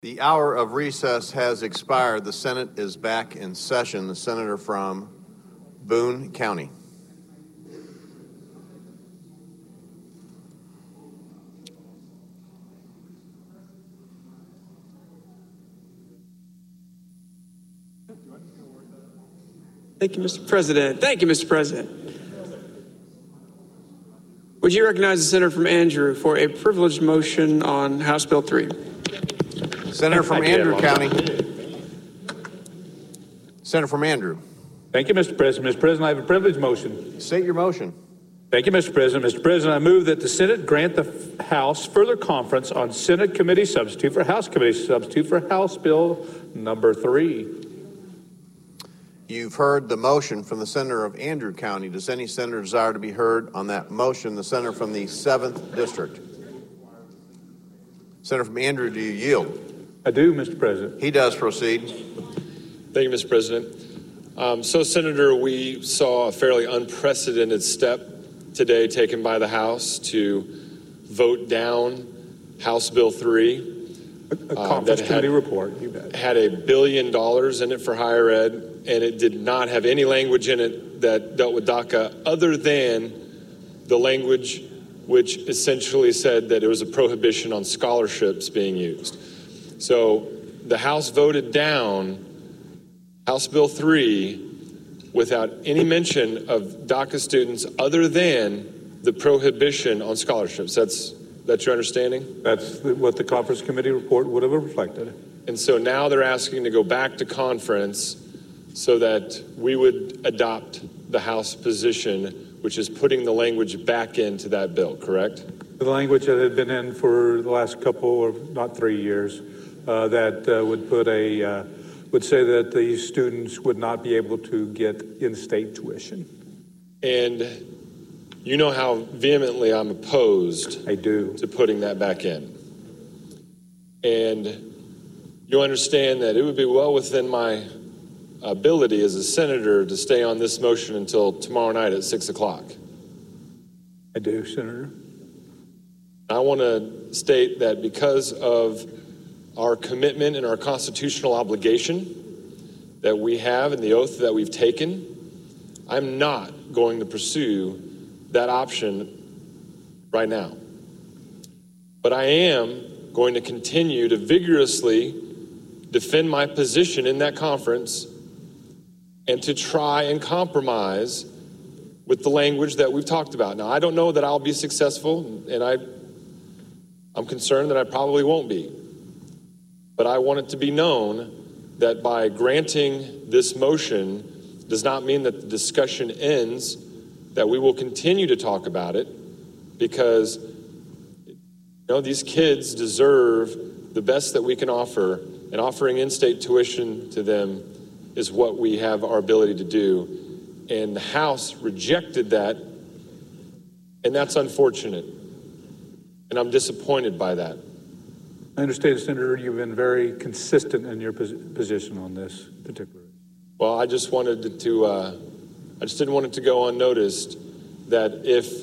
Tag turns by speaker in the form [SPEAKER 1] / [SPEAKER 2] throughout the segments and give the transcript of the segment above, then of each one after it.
[SPEAKER 1] The hour of recess has expired. The Senate is back in session. The senator from Boone County.
[SPEAKER 2] Thank you, Mr. President. Thank you, Mr. President. Would you recognize the senator from Andrew for a privileged motion on House Bill 3?
[SPEAKER 1] Senator from Andrew County. Senator from Andrew.
[SPEAKER 3] Thank you, Mr. President. Mr. President, I have a privileged motion.
[SPEAKER 1] State your motion.
[SPEAKER 3] Thank you, Mr. President. Mr. President, I move that the Senate grant the House further conference on Senate committee substitute for House committee substitute for House Bill number 3.
[SPEAKER 1] You've heard the motion from the senator of Andrew County. Does any senator desire to be heard on that motion? The senator from the 7th District. Senator from Andrew, do you yield?
[SPEAKER 3] I do, Mr. President.
[SPEAKER 1] He does. Proceed.
[SPEAKER 4] Thank you, Mr. President. Senator, we saw a fairly unprecedented step today taken by the House to vote down House Bill 3.
[SPEAKER 3] A conference committee report, you bet.
[SPEAKER 4] Had $1 billion in it for higher ed, and it did not have any language in it that dealt with DACA other than the language which essentially said that it was a prohibition on scholarships being used. So the House voted down House Bill 3 without any mention of DACA students other than the prohibition on scholarships. That's your understanding?
[SPEAKER 3] That's what the conference committee report would have reflected.
[SPEAKER 4] And so now they're asking to go back to conference so that we would adopt the House position, which is putting the language back into that bill, correct?
[SPEAKER 3] The language that had been in for the last couple, or not 3 years, would say that these students would not be able to get in-state tuition.
[SPEAKER 4] And you know how vehemently I'm opposed to putting that back in. And you understand that it would be well within my ability as a senator to stay on this motion until tomorrow night at 6 o'clock.
[SPEAKER 3] I do, Senator.
[SPEAKER 4] I want to state that because of our commitment and our constitutional obligation that we have and the oath that we've taken, I'm not going to pursue that option right now. But I am going to continue to vigorously defend my position in that conference and to try and compromise with the language that we've talked about. Now, I don't know that I'll be successful, and I'm concerned that I probably won't be. But I want it to be known that by granting this motion does not mean that the discussion ends, that we will continue to talk about it, because these kids deserve the best that we can offer, and offering in-state tuition to them is what we have our ability to do. And the House rejected that, and that's unfortunate. And I'm disappointed by that.
[SPEAKER 3] I understand, Senator, you've been very consistent in your position on this particular.
[SPEAKER 4] Well, I just wanted to, I just didn't want it to go unnoticed that if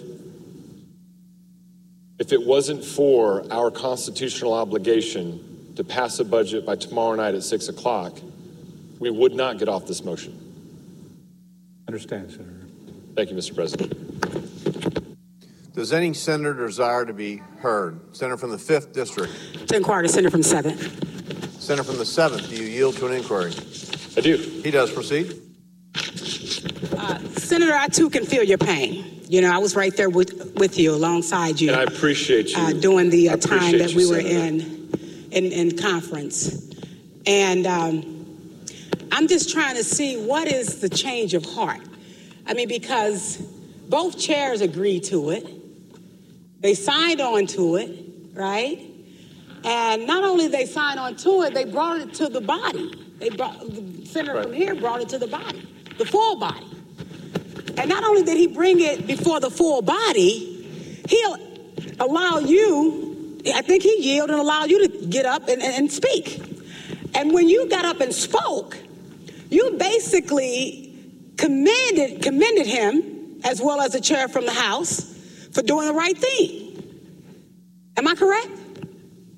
[SPEAKER 4] it wasn't for our constitutional obligation to pass a budget by tomorrow night at 6 o'clock, we would not get off this motion.
[SPEAKER 3] I understand, Senator.
[SPEAKER 4] Thank you, Mr. President.
[SPEAKER 1] Does any senator desire to be heard? Senator from the 5th District.
[SPEAKER 5] To inquire the senator from the 7th.
[SPEAKER 1] Senator from the 7th, do you yield to an inquiry?
[SPEAKER 4] I do.
[SPEAKER 1] He does. Proceed.
[SPEAKER 5] Senator, I too can feel your pain. I was right there with you, alongside you.
[SPEAKER 4] And I appreciate you.
[SPEAKER 5] During the time that we were
[SPEAKER 4] Senator.
[SPEAKER 5] in conference. And I'm just trying to see what is the change of heart. Because both chairs agreed to it. They signed on to it, right? And not only they signed on to it, they brought it to the body. The senator from here brought it to the body, the full body. And not only did he bring it before the full body, he'll allow you, I think he yielded and allowed you to get up and speak. And when you got up and spoke, you basically commended him, as well as the chair from the House, for doing the right thing. Am I correct?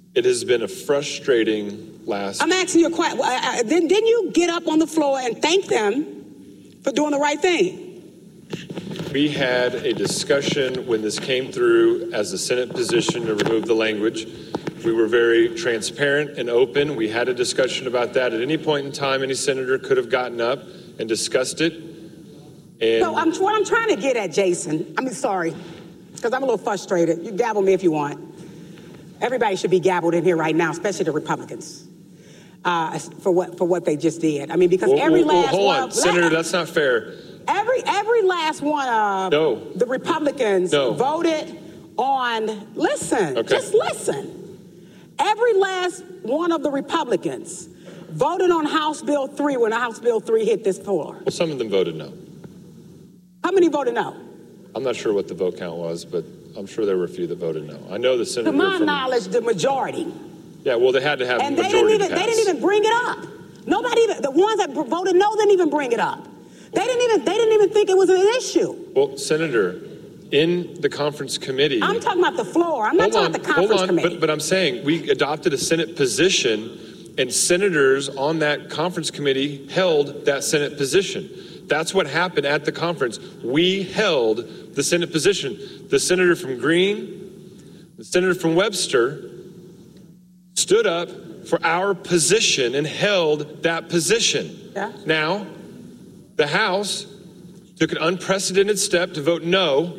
[SPEAKER 4] It has been a frustrating last...
[SPEAKER 5] I'm asking you a question. Didn't you get up on the floor and thank them for doing the right thing?
[SPEAKER 4] We had a discussion when this came through as a Senate position to remove the language. We were very transparent and open. We had a discussion about that. At any point in time, any senator could have gotten up and discussed it. And
[SPEAKER 5] So what I'm trying to get at, Jason, sorry, because I'm a little frustrated. You gavel me if you want. Everybody should be gabbled in here right now, especially the Republicans, for what they just did. Because every last
[SPEAKER 4] hold
[SPEAKER 5] one...
[SPEAKER 4] on, Senator, that's not fair.
[SPEAKER 5] Every last one of the Republicans voted on... Listen,
[SPEAKER 4] Okay.
[SPEAKER 5] Just listen. Every last one of the Republicans voted on House Bill 3 when House Bill 3 hit this floor.
[SPEAKER 4] Well, some of them voted no.
[SPEAKER 5] How many voted no?
[SPEAKER 4] I'm not sure what the vote count was, but I'm sure there were a few that voted no. I know the senator
[SPEAKER 5] To my knowledge, the majority.
[SPEAKER 4] Yeah, well, they had to have
[SPEAKER 5] And
[SPEAKER 4] the majority to pass.
[SPEAKER 5] they didn't even bring it up. The ones that voted no didn't even bring it up. They didn't even think it was an issue.
[SPEAKER 4] Well, Senator, in the conference committee...
[SPEAKER 5] I'm talking about the floor. I'm not talking about the conference committee.
[SPEAKER 4] But I'm saying we adopted a Senate position, and senators on that conference committee held that Senate position. That's what happened at the conference. We held the Senate position. The senator from Greene, the senator from Webster stood up for our position and held that position.
[SPEAKER 5] Yeah.
[SPEAKER 4] Now, the House took an unprecedented step to vote no,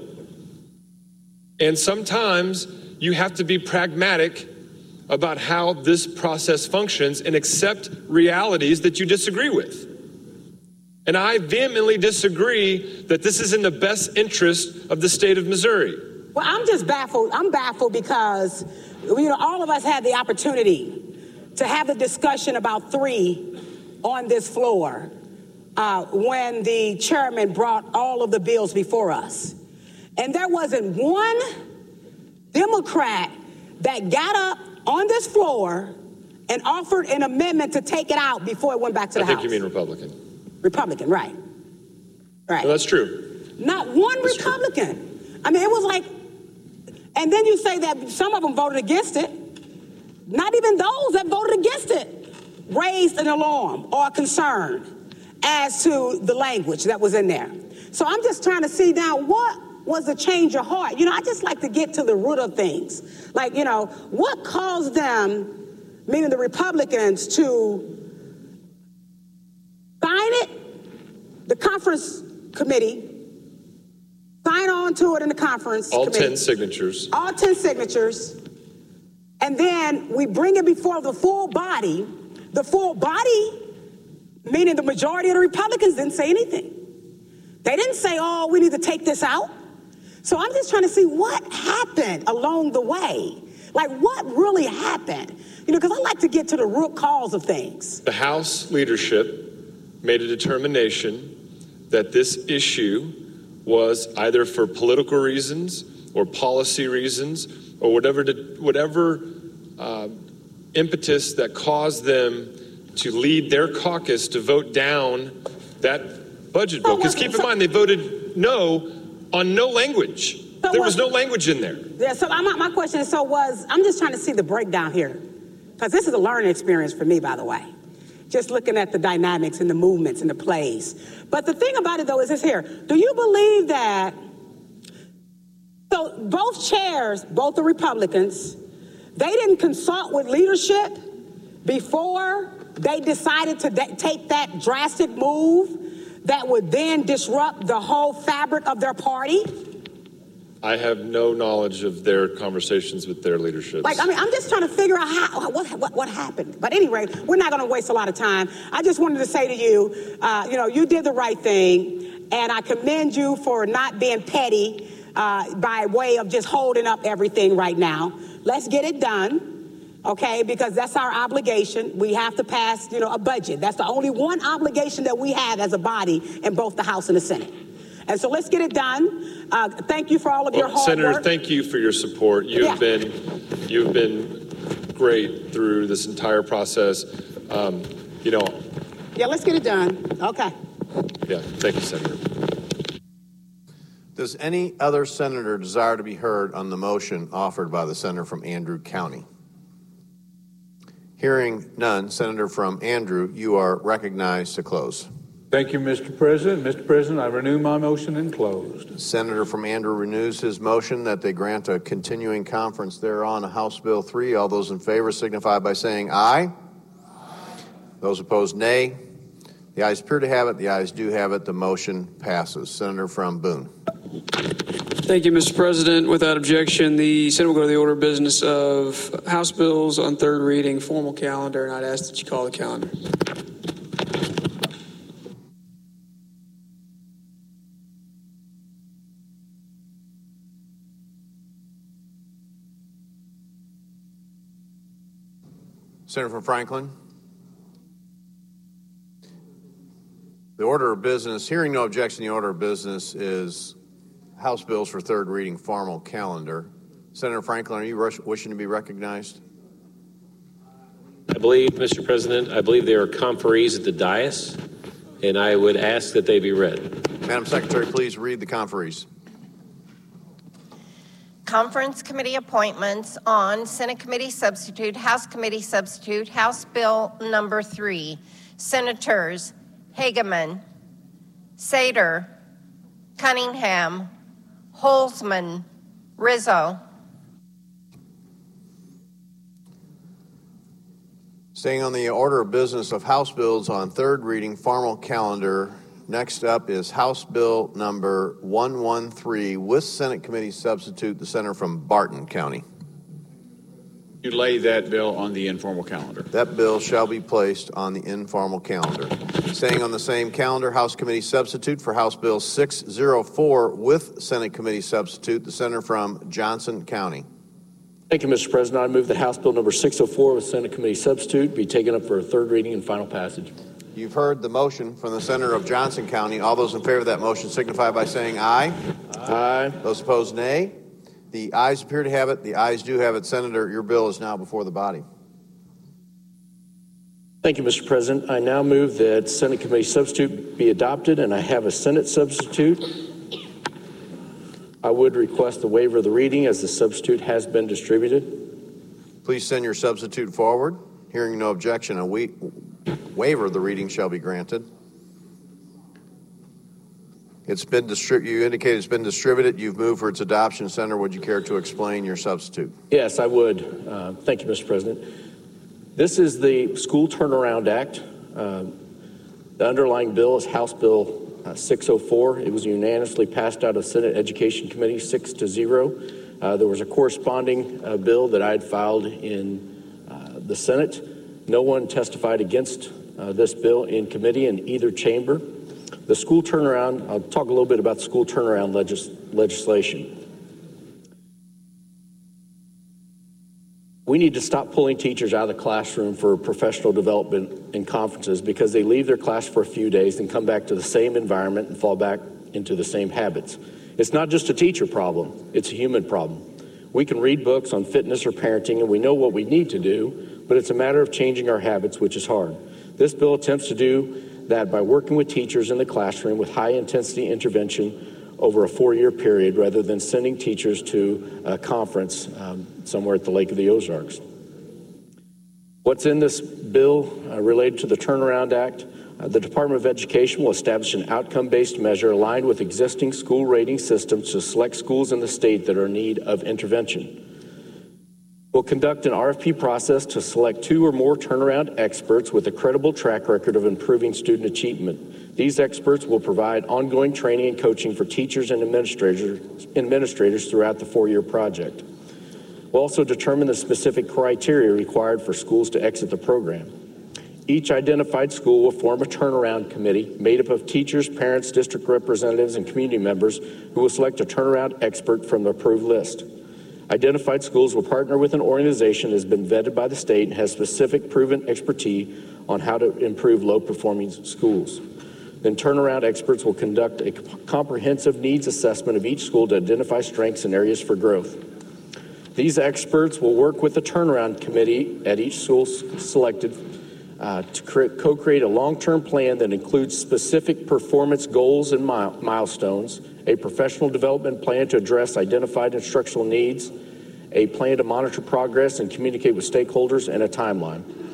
[SPEAKER 4] and sometimes you have to be pragmatic about how this process functions and accept realities that you disagree with. And I vehemently disagree that this is in the best interest of the state of Missouri.
[SPEAKER 5] Well, I'm just baffled. I'm baffled because, all of us had the opportunity to have the discussion about 3 on this floor when the chairman brought all of the bills before us. And there wasn't one Democrat that got up on this floor and offered an amendment to take it out before it went back to the House.
[SPEAKER 4] I think you mean Republican.
[SPEAKER 5] Republican, right. Right.
[SPEAKER 4] No, that's true.
[SPEAKER 5] Not one
[SPEAKER 4] That's
[SPEAKER 5] Republican. True. It was like, and then you say that some of them voted against it. Not even those that voted against it raised an alarm or a concern as to the language that was in there. So I'm just trying to see now what was the change of heart. I just like to get to the root of things. What caused them, meaning the Republicans, to sign it, the conference committee, sign on to it in the conference committee.
[SPEAKER 4] All 10 signatures.
[SPEAKER 5] All 10 signatures. And then we bring it before the full body. The full body, meaning the majority of the Republicans, didn't say anything. They didn't say, we need to take this out. So I'm just trying to see what happened along the way. What really happened? Because I like to get to the root cause of things.
[SPEAKER 4] The House leadership made a determination that this issue was either for political reasons or policy reasons or whatever impetus that caused them to lead their caucus to vote down that budget bill. Because keep in mind, they voted no on no language. There was no language in there.
[SPEAKER 5] Yeah, so my question is, I'm just trying to see the breakdown here. Because this is a learning experience for me, by the way. Just looking at the dynamics and the movements and the plays. But the thing about it, though, is this here. Do you believe that, so both chairs, both the Republicans, they didn't consult with leadership before they decided to take that drastic move that would then disrupt the whole fabric of their party?
[SPEAKER 4] I have no knowledge of their conversations with their leadership.
[SPEAKER 5] I'm just trying to figure out what happened. But anyway, we're not going to waste a lot of time. I just wanted to say to you, you did the right thing, and I commend you for not being petty by way of just holding up everything right now. Let's get it done, okay? Because that's our obligation. We have to pass, a budget. That's the only one obligation that we have as a body in both the House and the Senate. And so let's get it done. Thank you for all of your hard
[SPEAKER 4] Senator,
[SPEAKER 5] work.
[SPEAKER 4] thank you for your support. You've been great through this entire process.
[SPEAKER 5] Yeah, let's get it done. Okay.
[SPEAKER 4] Yeah, thank you, Senator.
[SPEAKER 1] Does any other senator desire to be heard on the motion offered by the senator from Andrew County? Hearing none, Senator from Andrew, you are recognized to close.
[SPEAKER 3] Thank you, Mr. President. Mr. President, I renew my motion and closed.
[SPEAKER 1] Senator from Andrew renews his motion that they grant a continuing conference thereon, House Bill 3. All those in favor signify by saying aye. Those opposed, nay. The ayes appear to have it. The ayes do have it. The motion passes. Senator from Boone.
[SPEAKER 2] Thank you, Mr. President. Without objection, the Senate will go to the order of business of House bills on third reading, formal calendar, and I'd ask that you call the calendar.
[SPEAKER 1] Senator from Franklin. The order of business, hearing no objection, the order of business is House bills for third reading, formal calendar. Senator Franklin, are you wishing to be recognized?
[SPEAKER 6] I believe, Mr. President, I believe there are conferees at the dais, and I would ask that they be read.
[SPEAKER 1] Madam Secretary, please read the conferees.
[SPEAKER 7] Conference committee appointments on Senate Committee Substitute, House Committee Substitute, House Bill number 3. Senators Hageman, Sater, Cunningham, Holzman, Rizzo.
[SPEAKER 1] Staying on the order of business of House bills on third reading, formal calendar, next up is House Bill number 113 with Senate Committee Substitute, the senator from Barton County.
[SPEAKER 8] You lay that bill on the informal calendar.
[SPEAKER 1] That bill shall be placed on the informal calendar. Staying on the same calendar, House Committee Substitute for House Bill 604 with Senate Committee Substitute, the senator from Johnson County.
[SPEAKER 9] Thank you, Mr. President. I move that House Bill number 604 with Senate Committee Substitute be taken up for a third reading and final passage.
[SPEAKER 1] You've heard the motion from the senator of Johnson County. All those in favor of that motion signify by saying aye.
[SPEAKER 9] Aye.
[SPEAKER 1] Those opposed, nay. The ayes appear to have it. The ayes do have it. Senator, your bill is now before the body.
[SPEAKER 9] Thank you, Mr. President. I now move that Senate Committee Substitute be adopted, and I have a Senate substitute. I would request the waiver of the reading as the substitute has been distributed.
[SPEAKER 1] Please send your substitute forward. Hearing no objection, a waiver of the reading shall be granted. It's been you indicated it's been distributed. You've moved for its adoption. Senator, would you care to explain your substitute?
[SPEAKER 9] Yes, I would. Thank you, Mr. President. This is the School Turnaround Act. The underlying bill is House Bill 604. It was unanimously passed out of Senate Education Committee 6-0. There was a corresponding bill that I had filed in the Senate. No one testified against this bill in committee in either chamber. The school turnaround, I'll talk a little bit about the school turnaround legislation. We need to stop pulling teachers out of the classroom for professional development and conferences because they leave their class for a few days and come back to the same environment and fall back into the same habits. It's not just a teacher problem, it's a human problem. We can read books on fitness or parenting and we know what we need to do, but it's a matter of changing our habits, which is hard. This bill attempts to do that by working with teachers in the classroom with high-intensity intervention over a 4-year period rather than sending teachers to a conference somewhere at the Lake of the Ozarks. What's in this bill related to the Turnaround Act? The Department of Education will establish an outcome-based measure aligned with existing school rating systems to select schools in the state that are in need of intervention. We'll conduct an RFP process to select 2 or more turnaround experts with a credible track record of improving student achievement. These experts will provide ongoing training and coaching for teachers and administrators throughout the 4-year project. We'll also determine the specific criteria required for schools to exit the program. Each identified school will form a turnaround committee made up of teachers, parents, district representatives, and community members who will select a turnaround expert from the approved list. Identified schools will partner with an organization that has been vetted by the state and has specific proven expertise on how to improve low-performing schools. Then turnaround experts will conduct a comprehensive needs assessment of each school to identify strengths and areas for growth. These experts will work with the turnaround committee at each school selected to co-create a long-term plan that includes specific performance goals and milestones, a professional development plan to address identified instructional needs, a plan to monitor progress and communicate with stakeholders, and a timeline.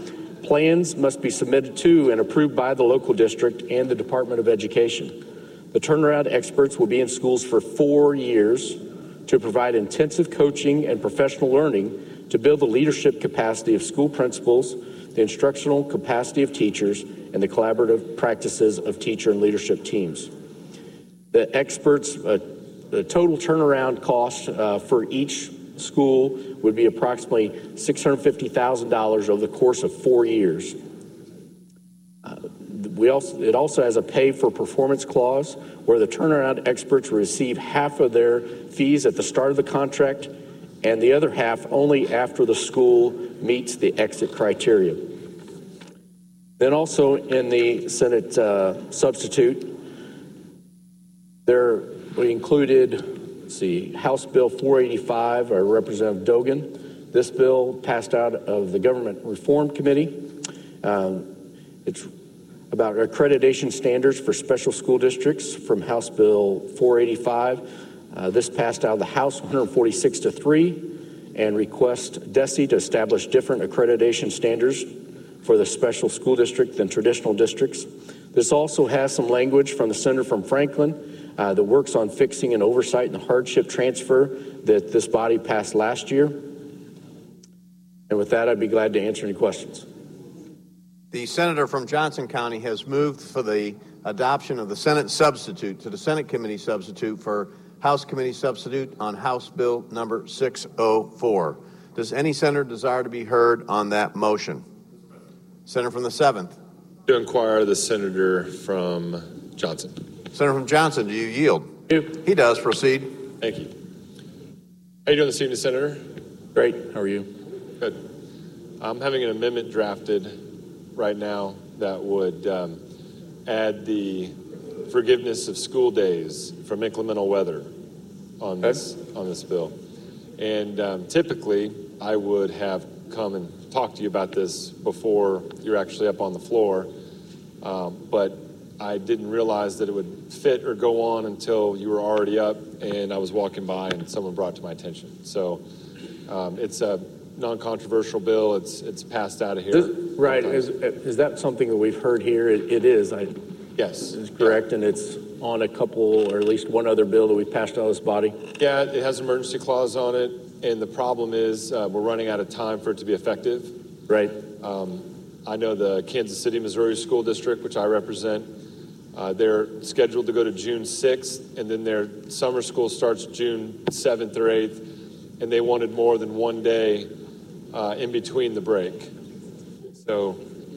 [SPEAKER 9] Plans must be submitted to and approved by the local district and the Department of Education. The turnaround experts will be in schools for 4 years to provide intensive coaching and professional learning to build the leadership capacity of school principals, the instructional capacity of teachers, and the collaborative practices of teacher and leadership teams. The experts, the total turnaround cost for each school would be approximately $650,000 over the course of 4 years. It also has a pay for performance clause where the turnaround experts receive half of their fees at the start of the contract and the other half only after the school meets the exit criteria. Then also in the Senate substitute, we included, House Bill 485, or Representative Dogan. This bill passed out of the Government Reform Committee. It's about accreditation standards for special school districts from House Bill 485. This passed out of the House 146-3 and requests DESE to establish different accreditation standards for the special school district than traditional districts. This also has some language from the senator from Franklin that works on fixing an oversight and hardship transfer that this body passed last year. And with that, I'd be glad to answer any questions.
[SPEAKER 1] The senator from Johnson County has moved for the adoption of the Senate substitute to the Senate committee substitute for House committee substitute on House Bill number 604. Does any senator desire to be heard on that motion? Senator from the 7th.
[SPEAKER 4] To inquire the senator from Johnson.
[SPEAKER 1] Senator from Johnson, do you yield? He does. Proceed.
[SPEAKER 4] Thank you. How are you doing this evening, Senator?
[SPEAKER 9] Great. How are you?
[SPEAKER 4] Good. I'm having an amendment drafted right now that would add the forgiveness of school days from inclement weather on this bill. And typically, I would have come and talked to you about this before you're actually up on the floor, but I didn't realize that it would fit or go on until you were already up, and I was walking by and someone brought it to my attention. So it's a non-controversial bill. It's passed out of here.
[SPEAKER 9] Right. Is that something that we've heard here? It is.
[SPEAKER 4] Yes.
[SPEAKER 9] It's correct, and it's on a couple or at least one other bill that we passed out of this body?
[SPEAKER 4] Yeah, it has an emergency clause on it, and the problem is we're running out of time for it to be effective.
[SPEAKER 9] Right.
[SPEAKER 4] I know the Kansas City, Missouri School District, which I represent, they're scheduled to go to June 6th, and then their summer school starts June 7th or 8th, and they wanted more than 1 day in between the break. So,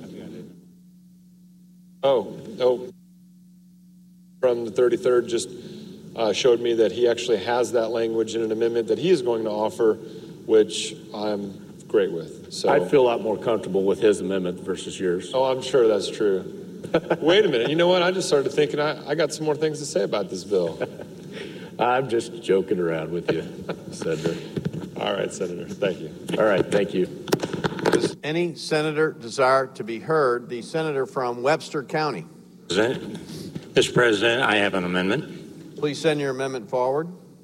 [SPEAKER 4] from the 33rd just showed me that he actually has that language in an amendment that he is going to offer, which I'm great with. So
[SPEAKER 9] I feel a lot more comfortable with his amendment versus yours.
[SPEAKER 4] Oh, I'm sure that's true. Wait a minute. You know what? I just started thinking I got some more things to say about this bill.
[SPEAKER 9] I'm just joking around with you, Senator.
[SPEAKER 4] All right, Senator. Thank you.
[SPEAKER 9] All right. Thank you.
[SPEAKER 1] Does any senator desire to be heard? The senator from Webster County.
[SPEAKER 10] Mr. President, I have an amendment.
[SPEAKER 1] Please send your amendment forward.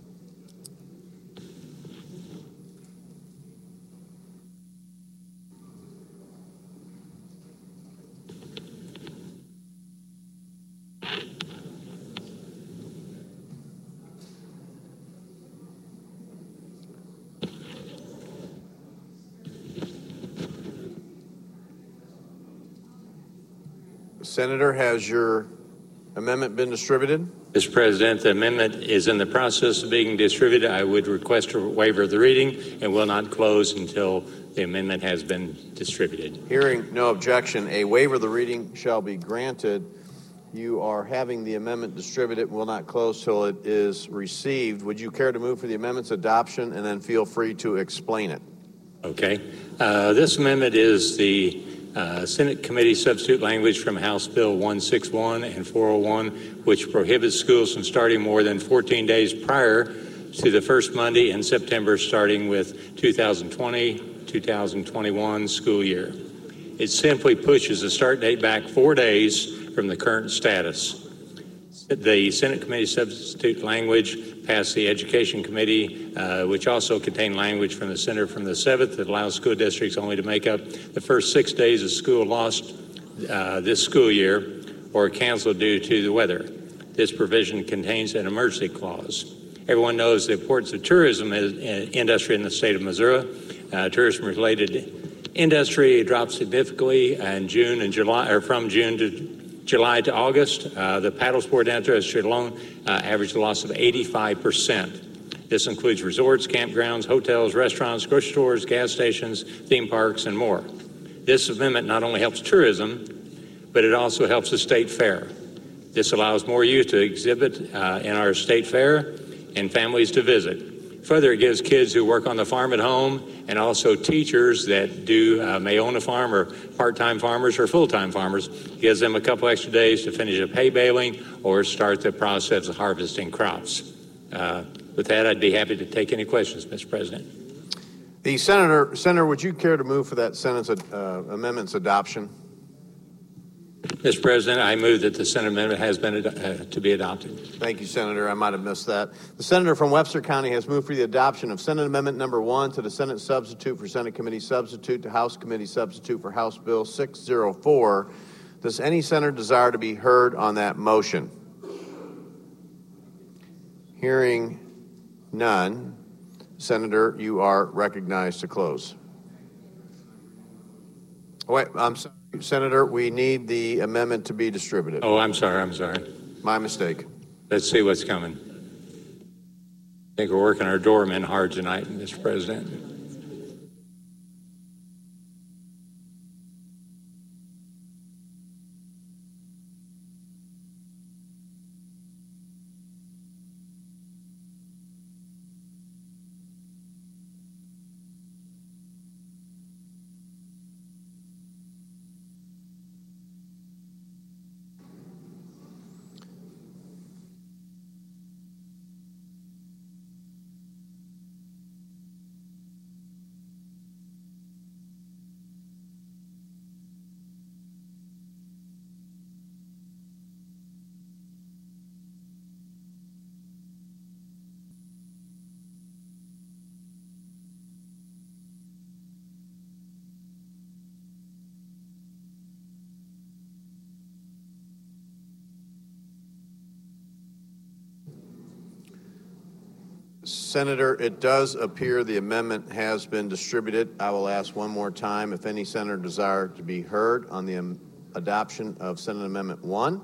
[SPEAKER 1] Senator, has your amendment been distributed?
[SPEAKER 10] Mr. President, the amendment is in the process of being distributed. I would request a waiver of the reading and will not close until the amendment has been distributed.
[SPEAKER 1] Hearing no objection, a waiver of the reading shall be granted. You are having the amendment distributed, will not close till it is received. Would you care to move for the amendment's adoption and then feel free to explain it?
[SPEAKER 10] Okay. This amendment is the Senate committee substitute language from House Bill 161 and 401, which prohibits schools from starting more than 14 days prior to the first Monday in September, starting with 2020-2021 school year. It simply pushes the start date back 4 days from the current status. The Senate Committee substitute language passed the Education Committee, which also contained language from the Senator from the 7th that allows school districts only to make up the first 6 days of school lost this school year or canceled due to the weather. This provision contains an emergency clause. Everyone knows the importance of tourism industry in the state of Missouri. Tourism-related industry dropped significantly in June and July, or from June to July to August. The paddle sport industry alone averaged a loss of 85%. This includes resorts, campgrounds, hotels, restaurants, grocery stores, gas stations, theme parks, and more. This amendment not only helps tourism, but it also helps the state fair. This allows more youth to exhibit in our state fair and families to visit. Further, it gives kids who work on the farm at home and also teachers that may own a farm or part-time farmers or full-time farmers, gives them a couple extra days to finish up hay baling or start the process of harvesting crops. With that, I'd be happy to take any questions, Mr. President.
[SPEAKER 1] The Senator, would you care to move for that Senate's amendment's adoption?
[SPEAKER 10] Mr. President, I move that the Senate amendment has been to be adopted.
[SPEAKER 1] Thank you, Senator. I might have missed that. The Senator from Webster County has moved for the adoption of Senate Amendment Number 1 to the Senate substitute for Senate Committee substitute to House Committee substitute for House Bill 604. Does any senator desire to be heard on that motion? Hearing none. Senator, you are recognized to close. Wait, I'm sorry. Senator, we need the amendment to be distributed.
[SPEAKER 10] Oh, I'm sorry.
[SPEAKER 1] My mistake.
[SPEAKER 10] Let's see what's coming. I think we're working our doormen hard tonight, Mr. President.
[SPEAKER 1] Senator, it does appear the amendment has been distributed. I will ask one more time if any senator desire to be heard on the adoption of Senate Amendment 1.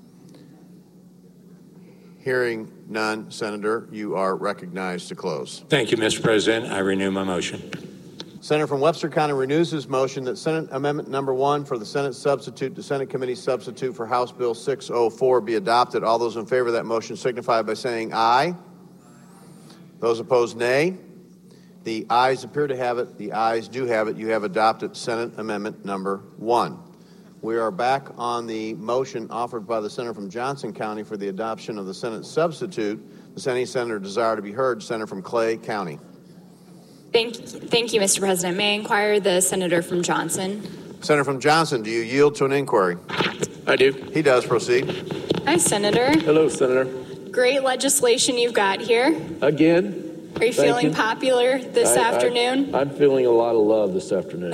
[SPEAKER 1] Hearing none, Senator, you are recognized to close.
[SPEAKER 10] Thank you, Mr. President. I renew my motion.
[SPEAKER 1] Senator from Webster County renews his motion that Senate Amendment Number 1 for the Senate substitute to Senate Committee substitute for House Bill 604 be adopted. All those in favor of that motion signify by saying aye. Those opposed, nay. The ayes appear to have it. The ayes do have it. You have adopted Senate Amendment Number 1. We are back on the motion offered by the senator from Johnson County for the adoption of the Senate substitute. Does any senator desire to be heard? Senator from Clay County.
[SPEAKER 11] Thank you, Mr. President. May I inquire the senator from Johnson?
[SPEAKER 1] Senator from Johnson, do you yield to an inquiry?
[SPEAKER 9] I do.
[SPEAKER 1] He does. Proceed.
[SPEAKER 11] Hi, Senator.
[SPEAKER 9] Hello, Senator.
[SPEAKER 11] Great legislation you've got here.
[SPEAKER 9] Again.
[SPEAKER 11] Are you feeling popular this afternoon?
[SPEAKER 9] I'm feeling a lot of love this afternoon.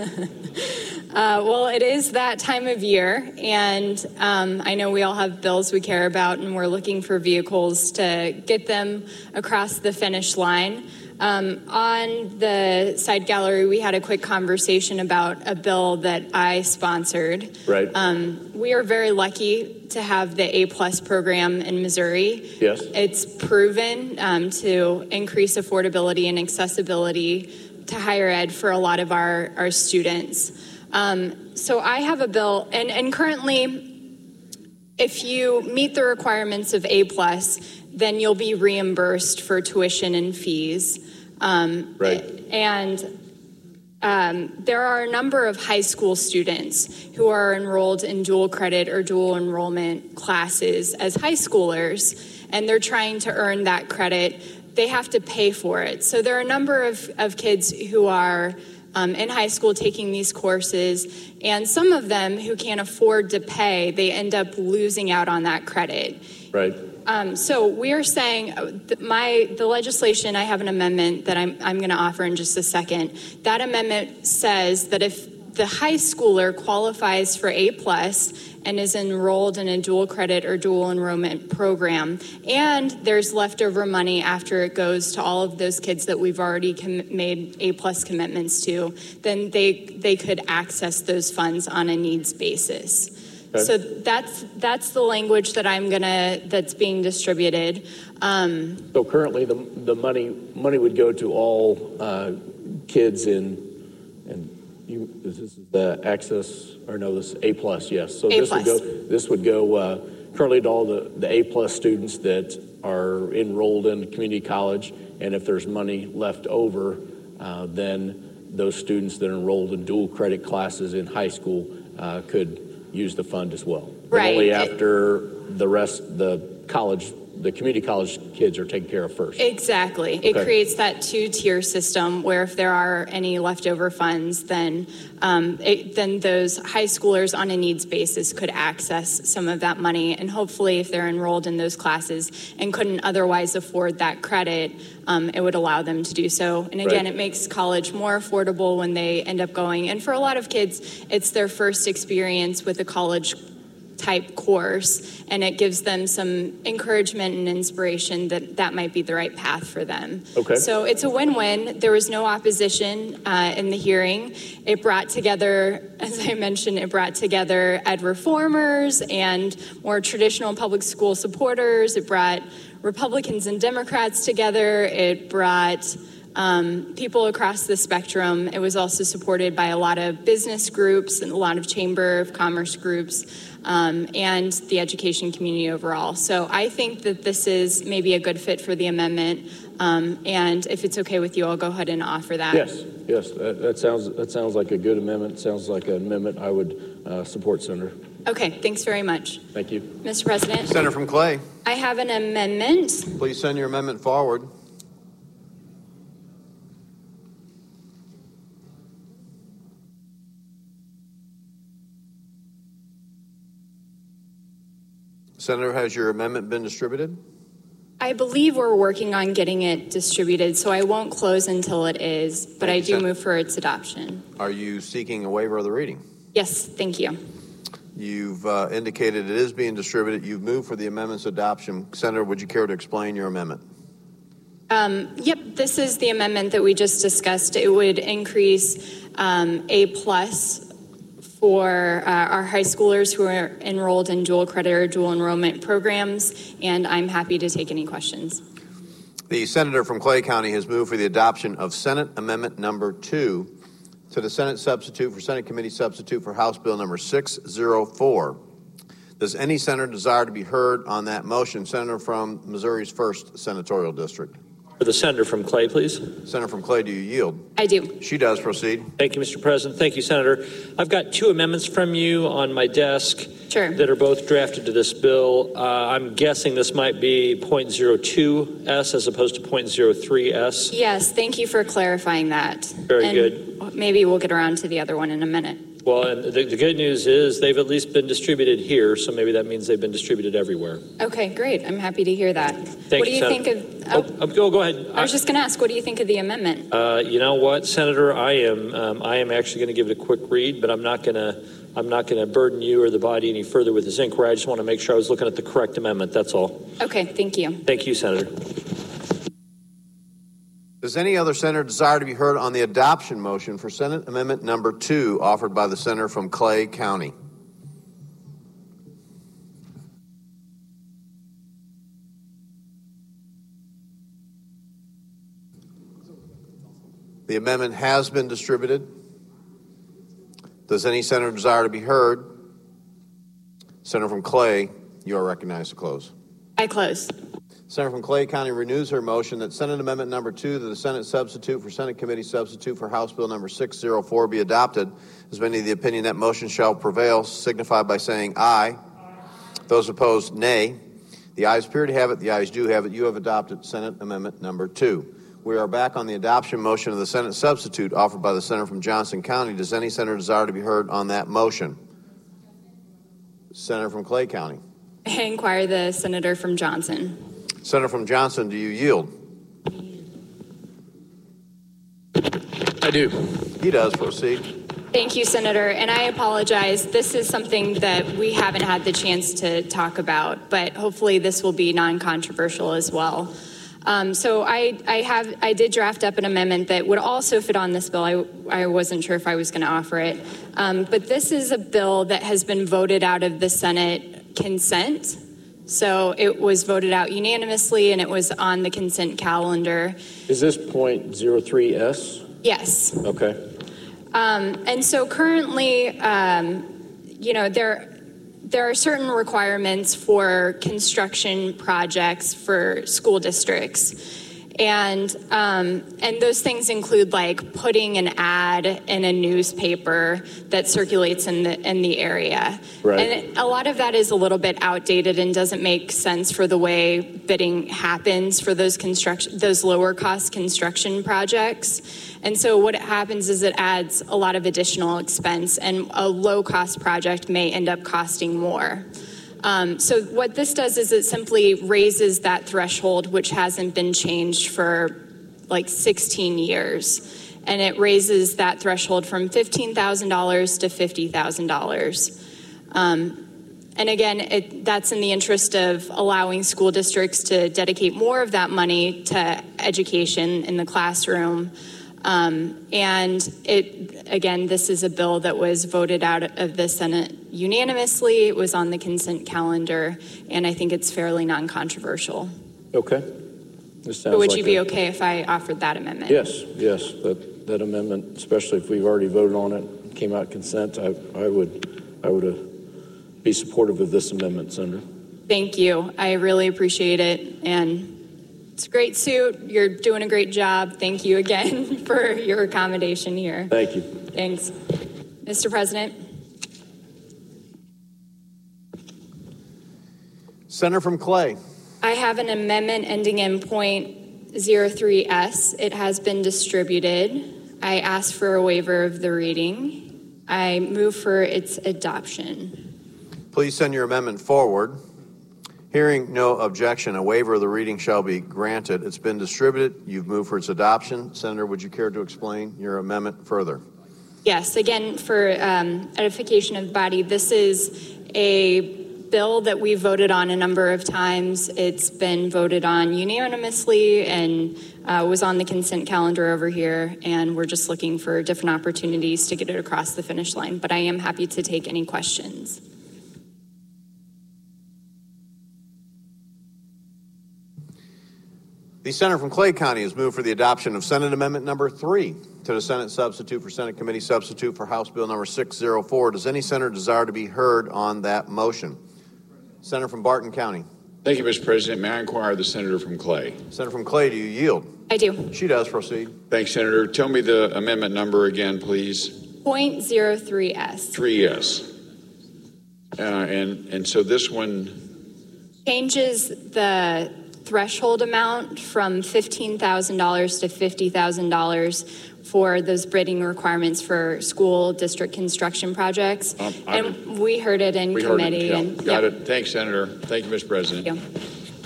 [SPEAKER 11] Well, it is that time of year, and I know we all have bills we care about, and we're looking for vehicles to get them across the finish line. On the side gallery, we had a quick conversation about a bill that I sponsored.
[SPEAKER 9] Right.
[SPEAKER 11] We are very lucky to have the A+ program in Missouri.
[SPEAKER 9] Yes.
[SPEAKER 11] It's proven to increase affordability and accessibility to higher ed for a lot of our students. So I have a bill, and currently, if you meet the requirements of A+, then you'll be reimbursed for tuition and fees.
[SPEAKER 9] Right.
[SPEAKER 11] And there are a number of high school students who are enrolled in dual credit or dual enrollment classes as high schoolers, and they're trying to earn that credit. They have to pay for it. So there are a number of kids who are in high school taking these courses, and some of them who can't afford to pay, they end up losing out on that credit.
[SPEAKER 9] Right.
[SPEAKER 11] So we're saying the legislation, I have an amendment that I'm going to offer in just a second. That amendment says that if the high schooler qualifies for A+ and is enrolled in a dual credit or dual enrollment program, and there's leftover money after it goes to all of those kids that we've already made A+ commitments to, then they could access those funds on a needs basis. Okay. So that's the language that that's being distributed.
[SPEAKER 9] So currently, the money would go to all kids this is the access, or no, this is A+, yes. So this would go currently to all the A+ students that are enrolled in community college, and if there's money left over, then those students that are enrolled in dual credit classes in high school could use the fund as well.
[SPEAKER 11] Right.
[SPEAKER 9] But only after the community college kids are taken care of first.
[SPEAKER 11] Exactly. It creates that two-tier system where if there are any leftover funds, then those high schoolers on a needs basis could access some of that money. And hopefully if they're enrolled in those classes and couldn't otherwise afford that credit, it would allow them to do so. And again, It makes college more affordable when they end up going. And for a lot of kids, it's their first experience with a college type course, and it gives them some encouragement and inspiration that might be the right path for them.
[SPEAKER 9] Okay.
[SPEAKER 11] So it's a win-win. There was no opposition in the hearing. It brought together, as I mentioned, ed reformers and more traditional public school supporters. It brought Republicans and Democrats together. It brought people across the spectrum. It was also supported by a lot of business groups and a lot of Chamber of Commerce groups, and the education community overall. So I think that this is maybe a good fit for the amendment. And if it's okay with you, I'll go ahead and offer that.
[SPEAKER 9] Yes, that sounds like a good amendment. Sounds like an amendment I would support, Senator.
[SPEAKER 11] Okay, thanks very much.
[SPEAKER 9] Thank you.
[SPEAKER 11] Mr. President.
[SPEAKER 1] Senator from Clay.
[SPEAKER 11] I have an amendment.
[SPEAKER 1] Please send your amendment forward. Senator, has your amendment been distributed?
[SPEAKER 11] I believe we're working on getting it distributed, so I won't close until it is, but I do move for its adoption.
[SPEAKER 1] Are you seeking a waiver of the reading?
[SPEAKER 11] Yes, thank you.
[SPEAKER 1] You've indicated it is being distributed. You've moved for the amendment's adoption. Senator, would you care to explain your amendment?
[SPEAKER 11] Yep, this is the amendment that we just discussed. It would increase A+ for our high schoolers who are enrolled in dual credit or dual enrollment programs, and I'm happy to take any questions.
[SPEAKER 1] The senator from Clay County has moved for the adoption of Senate Amendment Number 2 to the Senate Committee Substitute for House Bill Number 604. Does any senator desire to be heard on that motion? Senator from Missouri's 1st Senatorial District.
[SPEAKER 12] For the senator from Clay, please.
[SPEAKER 1] Senator from Clay, do you yield?
[SPEAKER 11] I do.
[SPEAKER 1] She does. Proceed.
[SPEAKER 12] Thank you, Mr. President. Thank you, Senator. I've got two amendments from you on my desk that are both drafted to this bill. I'm guessing this might be .02S as opposed to .03S.
[SPEAKER 11] Yes, thank you for clarifying that.
[SPEAKER 12] Very good.
[SPEAKER 11] Maybe we'll get around to the other one in a minute.
[SPEAKER 12] Well, and the good news is they've at least been distributed here, so maybe that means they've been distributed everywhere.
[SPEAKER 11] Okay, great. I'm happy to hear that.
[SPEAKER 12] Thank you,
[SPEAKER 11] think of?
[SPEAKER 12] Go ahead.
[SPEAKER 11] I was just going to ask, what do you think of the amendment?
[SPEAKER 12] You know what, Senator? I am actually going to give it a quick read, but I'm not going to burden you or the body any further with this inquiry. I just want to make sure I was looking at the correct amendment. That's all.
[SPEAKER 11] Okay, thank you.
[SPEAKER 12] Thank you, Senator.
[SPEAKER 1] Does any other senator desire to be heard on the adoption motion for Senate Amendment Number 2 offered by the senator from Clay County? The amendment has been distributed. Does any senator desire to be heard? Senator from Clay, you are recognized to close.
[SPEAKER 11] I close.
[SPEAKER 1] Senator from Clay County renews her motion that Senate Amendment Number 2 to the Senate Substitute for Senate Committee Substitute for House Bill Number 604 be adopted. As many of the opinion that motion shall prevail, signify by saying aye. Those opposed, nay. The ayes appear to have it. The ayes do have it. You have adopted Senate Amendment Number 2. We are back on the adoption motion of the Senate substitute offered by the senator from Johnson County. Does any senator desire to be heard on that motion? Senator from Clay County.
[SPEAKER 11] I inquire the senator from Johnson.
[SPEAKER 1] Senator from Johnson, do you yield?
[SPEAKER 8] I do.
[SPEAKER 1] He does. Proceed.
[SPEAKER 11] Thank you, Senator. And I apologize. This is something that we haven't had the chance to talk about, but hopefully this will be non-controversial as well. So I did draft up an amendment that would also fit on this bill. I wasn't sure if I was going to offer it. But this is a bill that has been voted out of the Senate consent. So it was voted out unanimously, and it was on the consent calendar.
[SPEAKER 9] Is this .03S?
[SPEAKER 11] Yes.
[SPEAKER 9] Okay.
[SPEAKER 11] And so currently, there are certain requirements for construction projects for school districts. And those things include like putting an ad in a newspaper that circulates in the area.
[SPEAKER 9] Right.
[SPEAKER 11] And a lot of that is a little bit outdated and doesn't make sense for the way bidding happens for those lower cost construction projects. And so what happens is it adds a lot of additional expense, and a low cost project may end up costing more. So what this does is it simply raises that threshold, which hasn't been changed for like 16 years. And it raises that threshold from $15,000 to $50,000. And again, that's in the interest of allowing school districts to dedicate more of that money to education in the classroom. Again, this is a bill that was voted out of the Senate unanimously. It was on the consent calendar, and I think it's fairly non-controversial.
[SPEAKER 9] Okay. This sounds
[SPEAKER 11] So would
[SPEAKER 9] like
[SPEAKER 11] you be okay if I offered that amendment?
[SPEAKER 9] Yes. That amendment, especially if we've already voted on it, came out consent, I would be supportive of this amendment, Senator.
[SPEAKER 11] Thank you. I really appreciate it, and it's a great suit. You're doing a great job. Thank you again for your accommodation here.
[SPEAKER 9] Thank you.
[SPEAKER 11] Thanks. Mr. President.
[SPEAKER 1] Senator from Clay.
[SPEAKER 11] I have an amendment ending in .03S. It has been distributed. I ask for a waiver of the reading. I move for its adoption.
[SPEAKER 1] Please send your amendment forward. Hearing no objection, a waiver of the reading shall be granted. It's been distributed. You've moved for its adoption. Senator, would you care to explain your amendment further?
[SPEAKER 11] Yes, again, for edification of the body, this is a bill that we voted on a number of times. It's been voted on unanimously and was on the consent calendar over here, and we're just looking for different opportunities to get it across the finish line. But I am happy to take any questions.
[SPEAKER 1] The senator from Clay County has moved for the adoption of Senate Amendment number 3 to the Senate substitute for Senate Committee substitute for House Bill number 604. Does any senator desire to be heard on that motion? Senator from Barton County.
[SPEAKER 8] Thank you, Mr. President. May I inquire the senator from Clay?
[SPEAKER 1] Senator from Clay, do you yield?
[SPEAKER 11] I do.
[SPEAKER 1] She does. Proceed.
[SPEAKER 8] Thanks, Senator. Tell me the amendment number again, please.
[SPEAKER 11] .03S.
[SPEAKER 8] 3S. And so this one
[SPEAKER 11] changes the threshold amount from $15,000 to $50,000 for those bidding requirements for school district construction projects. And we heard it in committee.
[SPEAKER 8] Got it. Thanks, Senator. Thank you, Mr. President.
[SPEAKER 11] Thank you.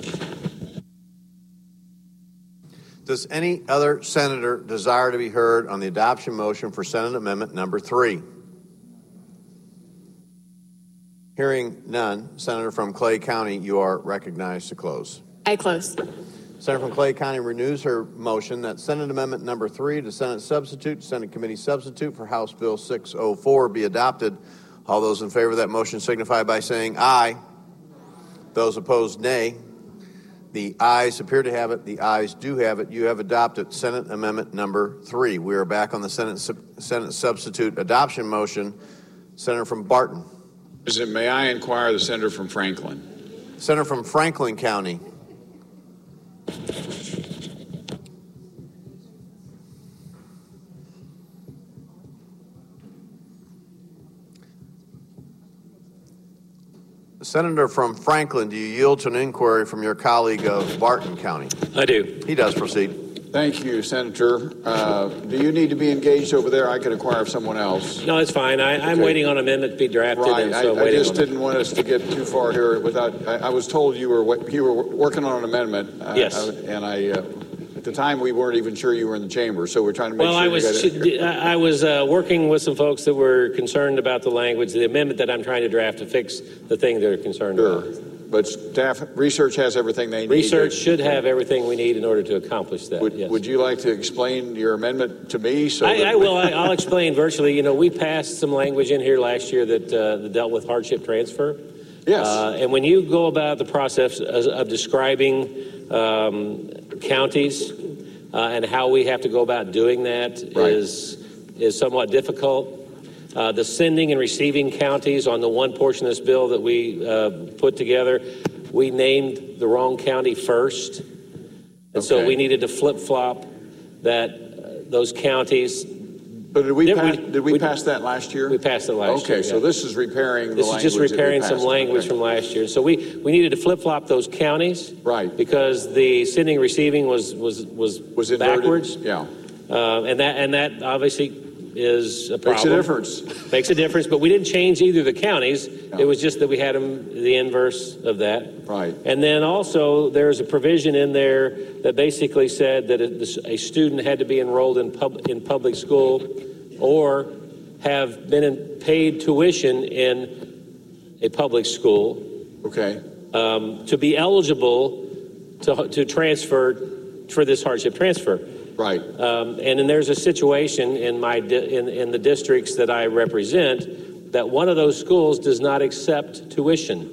[SPEAKER 1] Does any other senator desire to be heard on the adoption motion for Senate Amendment number 3? Hearing none, Senator from Clay County, you are recognized to close.
[SPEAKER 11] I close.
[SPEAKER 1] Senator from Clay County renews her motion that Senate Amendment number 3 to Senate Committee substitute for House Bill 604 be adopted. All those in favor of that motion signify by saying aye. Those opposed, nay. The ayes appear to have it. The ayes do have it. You have adopted Senate Amendment number 3. We are back on the Senate substitute adoption motion. Senator from Barton.
[SPEAKER 8] President, may I inquire the senator from Franklin?
[SPEAKER 1] Senator from Franklin County. Senator from Franklin, do you yield to an inquiry from your colleague of Barton County?
[SPEAKER 12] I do.
[SPEAKER 1] He does. Proceed.
[SPEAKER 8] Thank you, Senator. Do you need to be engaged over there? I could acquire someone else.
[SPEAKER 6] No, it's fine. I'm waiting on an amendment to be drafted.
[SPEAKER 8] Right.
[SPEAKER 6] And so
[SPEAKER 8] I just didn't want us to get too far here without. I was told you were working on an amendment.
[SPEAKER 6] Yes.
[SPEAKER 8] At the time we weren't even sure you were in the chamber, so we're trying to make sure.
[SPEAKER 6] I was working with some folks that were concerned about the language, the amendment that I'm trying to draft to fix the thing they're concerned about.
[SPEAKER 8] But staff research has everything they need.
[SPEAKER 6] Research should have everything we need in order to accomplish that.
[SPEAKER 8] Would you like to explain your amendment to me?
[SPEAKER 6] I will. I'll explain virtually. You know, we passed some language in here last year that dealt with hardship transfer.
[SPEAKER 8] Yes.
[SPEAKER 6] And when you go about the process of describing counties and how we have to go about doing that is somewhat difficult. The sending and receiving counties on the one portion of this bill that we put together, we named the wrong county first. And so we needed to flip-flop that those counties.
[SPEAKER 8] But did we pass that last year?
[SPEAKER 6] We passed it last year.
[SPEAKER 8] Okay, so this is repairing the language.
[SPEAKER 6] This is just repairing some language from last year. So we needed to flip-flop those counties.
[SPEAKER 8] Right.
[SPEAKER 6] Because the sending and receiving was backwards.
[SPEAKER 8] Yeah.
[SPEAKER 6] And that obviously is a problem. Makes a difference, but we didn't change either of the counties. No. It was just that we had them the inverse of that.
[SPEAKER 8] Right.
[SPEAKER 6] And then also there's a provision in there that basically said that a student had to be enrolled in public school or have been in paid tuition in a public school.
[SPEAKER 8] Okay.
[SPEAKER 6] To be eligible to transfer for this hardship transfer.
[SPEAKER 8] Right.
[SPEAKER 6] And then there's a situation in the districts that I represent that one of those schools does not accept tuition.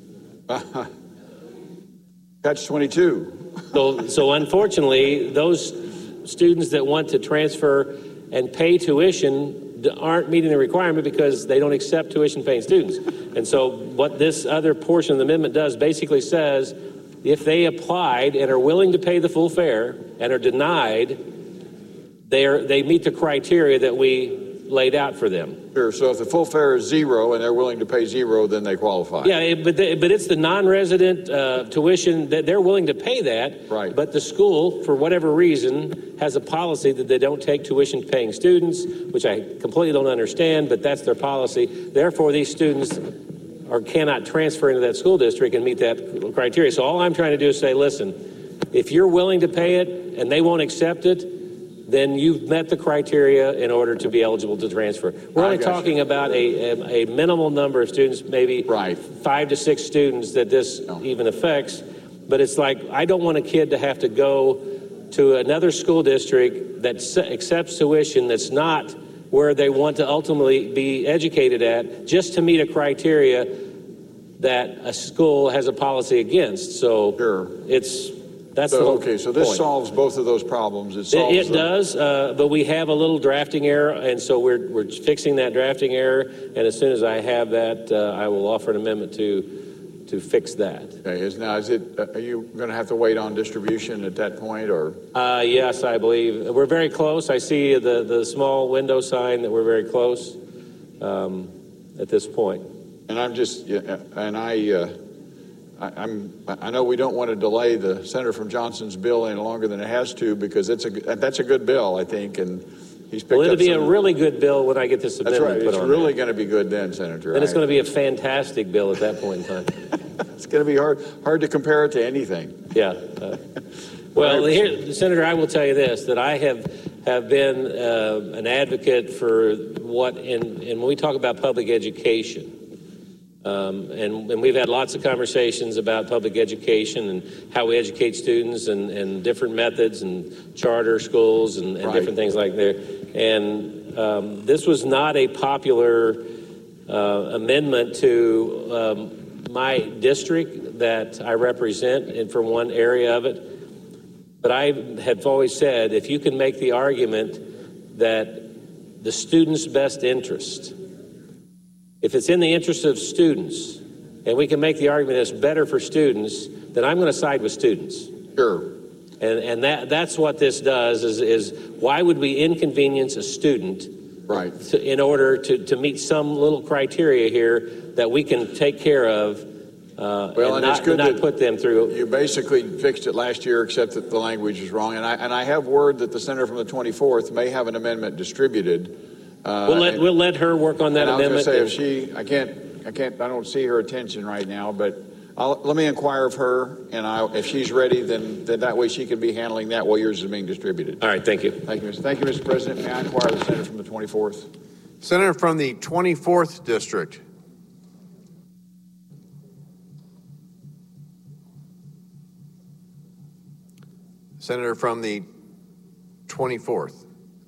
[SPEAKER 8] Catch 22.
[SPEAKER 6] So unfortunately, those students that want to transfer and pay tuition aren't meeting the requirement because they don't accept tuition-paying students. And so what this other portion of the amendment does basically says if they applied and are willing to pay the full fare and are denied, they meet the criteria that we laid out for them.
[SPEAKER 8] Sure. So if the full fare is zero and they're willing to pay zero, then they qualify.
[SPEAKER 6] Yeah, but it's the non-resident tuition that they're willing to pay that.
[SPEAKER 8] Right.
[SPEAKER 6] But the school, for whatever reason, has a policy that they don't take tuition-paying students, which I completely don't understand, but that's their policy. Therefore, these students cannot transfer into that school district and meet that criteria. So all I'm trying to do is say, listen, if you're willing to pay it and they won't accept it, then you've met the criteria in order to be eligible to transfer. We're only talking about a minimal number of students, maybe 5 to 6 students that this even affects. But it's like, I don't want a kid to have to go to another school district that accepts tuition that's not where they want to ultimately be educated at, just to meet a criteria that a school has a policy against. So that's the whole
[SPEAKER 8] so this
[SPEAKER 6] point.
[SPEAKER 8] solves both of those problems.
[SPEAKER 6] It does, but we have a little drafting error, and so we're fixing that drafting error. And as soon as I have that, I will offer an amendment to fix that.
[SPEAKER 8] Okay. Are you going to have to wait on distribution at that point, or?
[SPEAKER 6] Yes, I believe we're very close. I see the small window sign that we're very close at this point.
[SPEAKER 8] And I know we don't want to delay the senator from Johnson's bill any longer than it has to, because that's a good bill, I think, and he's picked up.
[SPEAKER 6] It'll be a really good bill when I get this amendment put on.
[SPEAKER 8] That's right. It's really going to be good then, Senator.
[SPEAKER 6] Then it's going to be a fantastic bill at that point in time.
[SPEAKER 8] It's going to be hard to compare it to anything.
[SPEAKER 6] Yeah. Well, here, Senator, I will tell you this, that I have been an advocate for and when we talk about public education, and we've had lots of conversations about public education and how we educate students and different methods and charter schools and different things like that. And this was not a popular amendment to my district that I represent, and for one area of it. But I have always said, if you can make the argument that the student's best interest, if it's in the interest of students, and we can make the argument it's better for students, then I'm going to side with students.
[SPEAKER 8] Sure.
[SPEAKER 6] And that's what this does is why would we inconvenience a student in order to meet some little criteria here that we can take care of
[SPEAKER 8] and
[SPEAKER 6] not,
[SPEAKER 8] it's good
[SPEAKER 6] not
[SPEAKER 8] that
[SPEAKER 6] put them through.
[SPEAKER 8] You basically fixed it last year, except that the language is wrong. And I have word that the senator from the 24th may have an amendment distributed.
[SPEAKER 6] We'll let her work on that amendment.
[SPEAKER 8] I was going to say, I don't see her attention right now, but let me inquire of her, and if she's ready, then that way she can be handling that while yours is being distributed.
[SPEAKER 6] All right, thank you.
[SPEAKER 8] Thank you, Mr. President. May I inquire the senator from the 24th?
[SPEAKER 1] Senator from the 24th District. Senator from the 24th.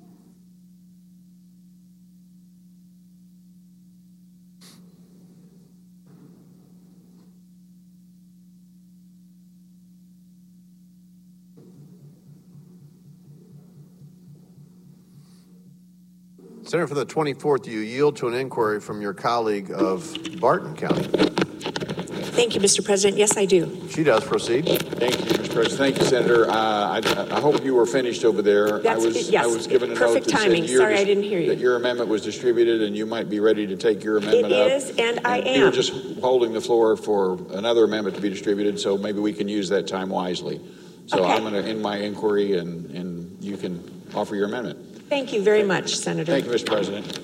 [SPEAKER 1] Senator from the 24th, do you yield to an inquiry from your colleague of Barton County?
[SPEAKER 13] Thank you, Mr. President. Yes, I do.
[SPEAKER 1] She does. Proceed.
[SPEAKER 8] Thank you, Mr. President. Thank you, Senator. I hope you were finished over there.
[SPEAKER 13] Yes,
[SPEAKER 8] I was given a
[SPEAKER 13] perfect
[SPEAKER 8] note that
[SPEAKER 13] timing.
[SPEAKER 8] said
[SPEAKER 13] Sorry, I didn't hear you.
[SPEAKER 8] that your amendment was distributed and you might be ready to take your amendment up.
[SPEAKER 13] It is, and I am.
[SPEAKER 8] You were just holding the floor for another amendment to be distributed, so maybe we can use that time wisely. So
[SPEAKER 13] Okay.
[SPEAKER 8] I'm going to end my inquiry, and you can offer your amendment.
[SPEAKER 13] Thank you very much, Senator.
[SPEAKER 8] Thank you, Mr. President.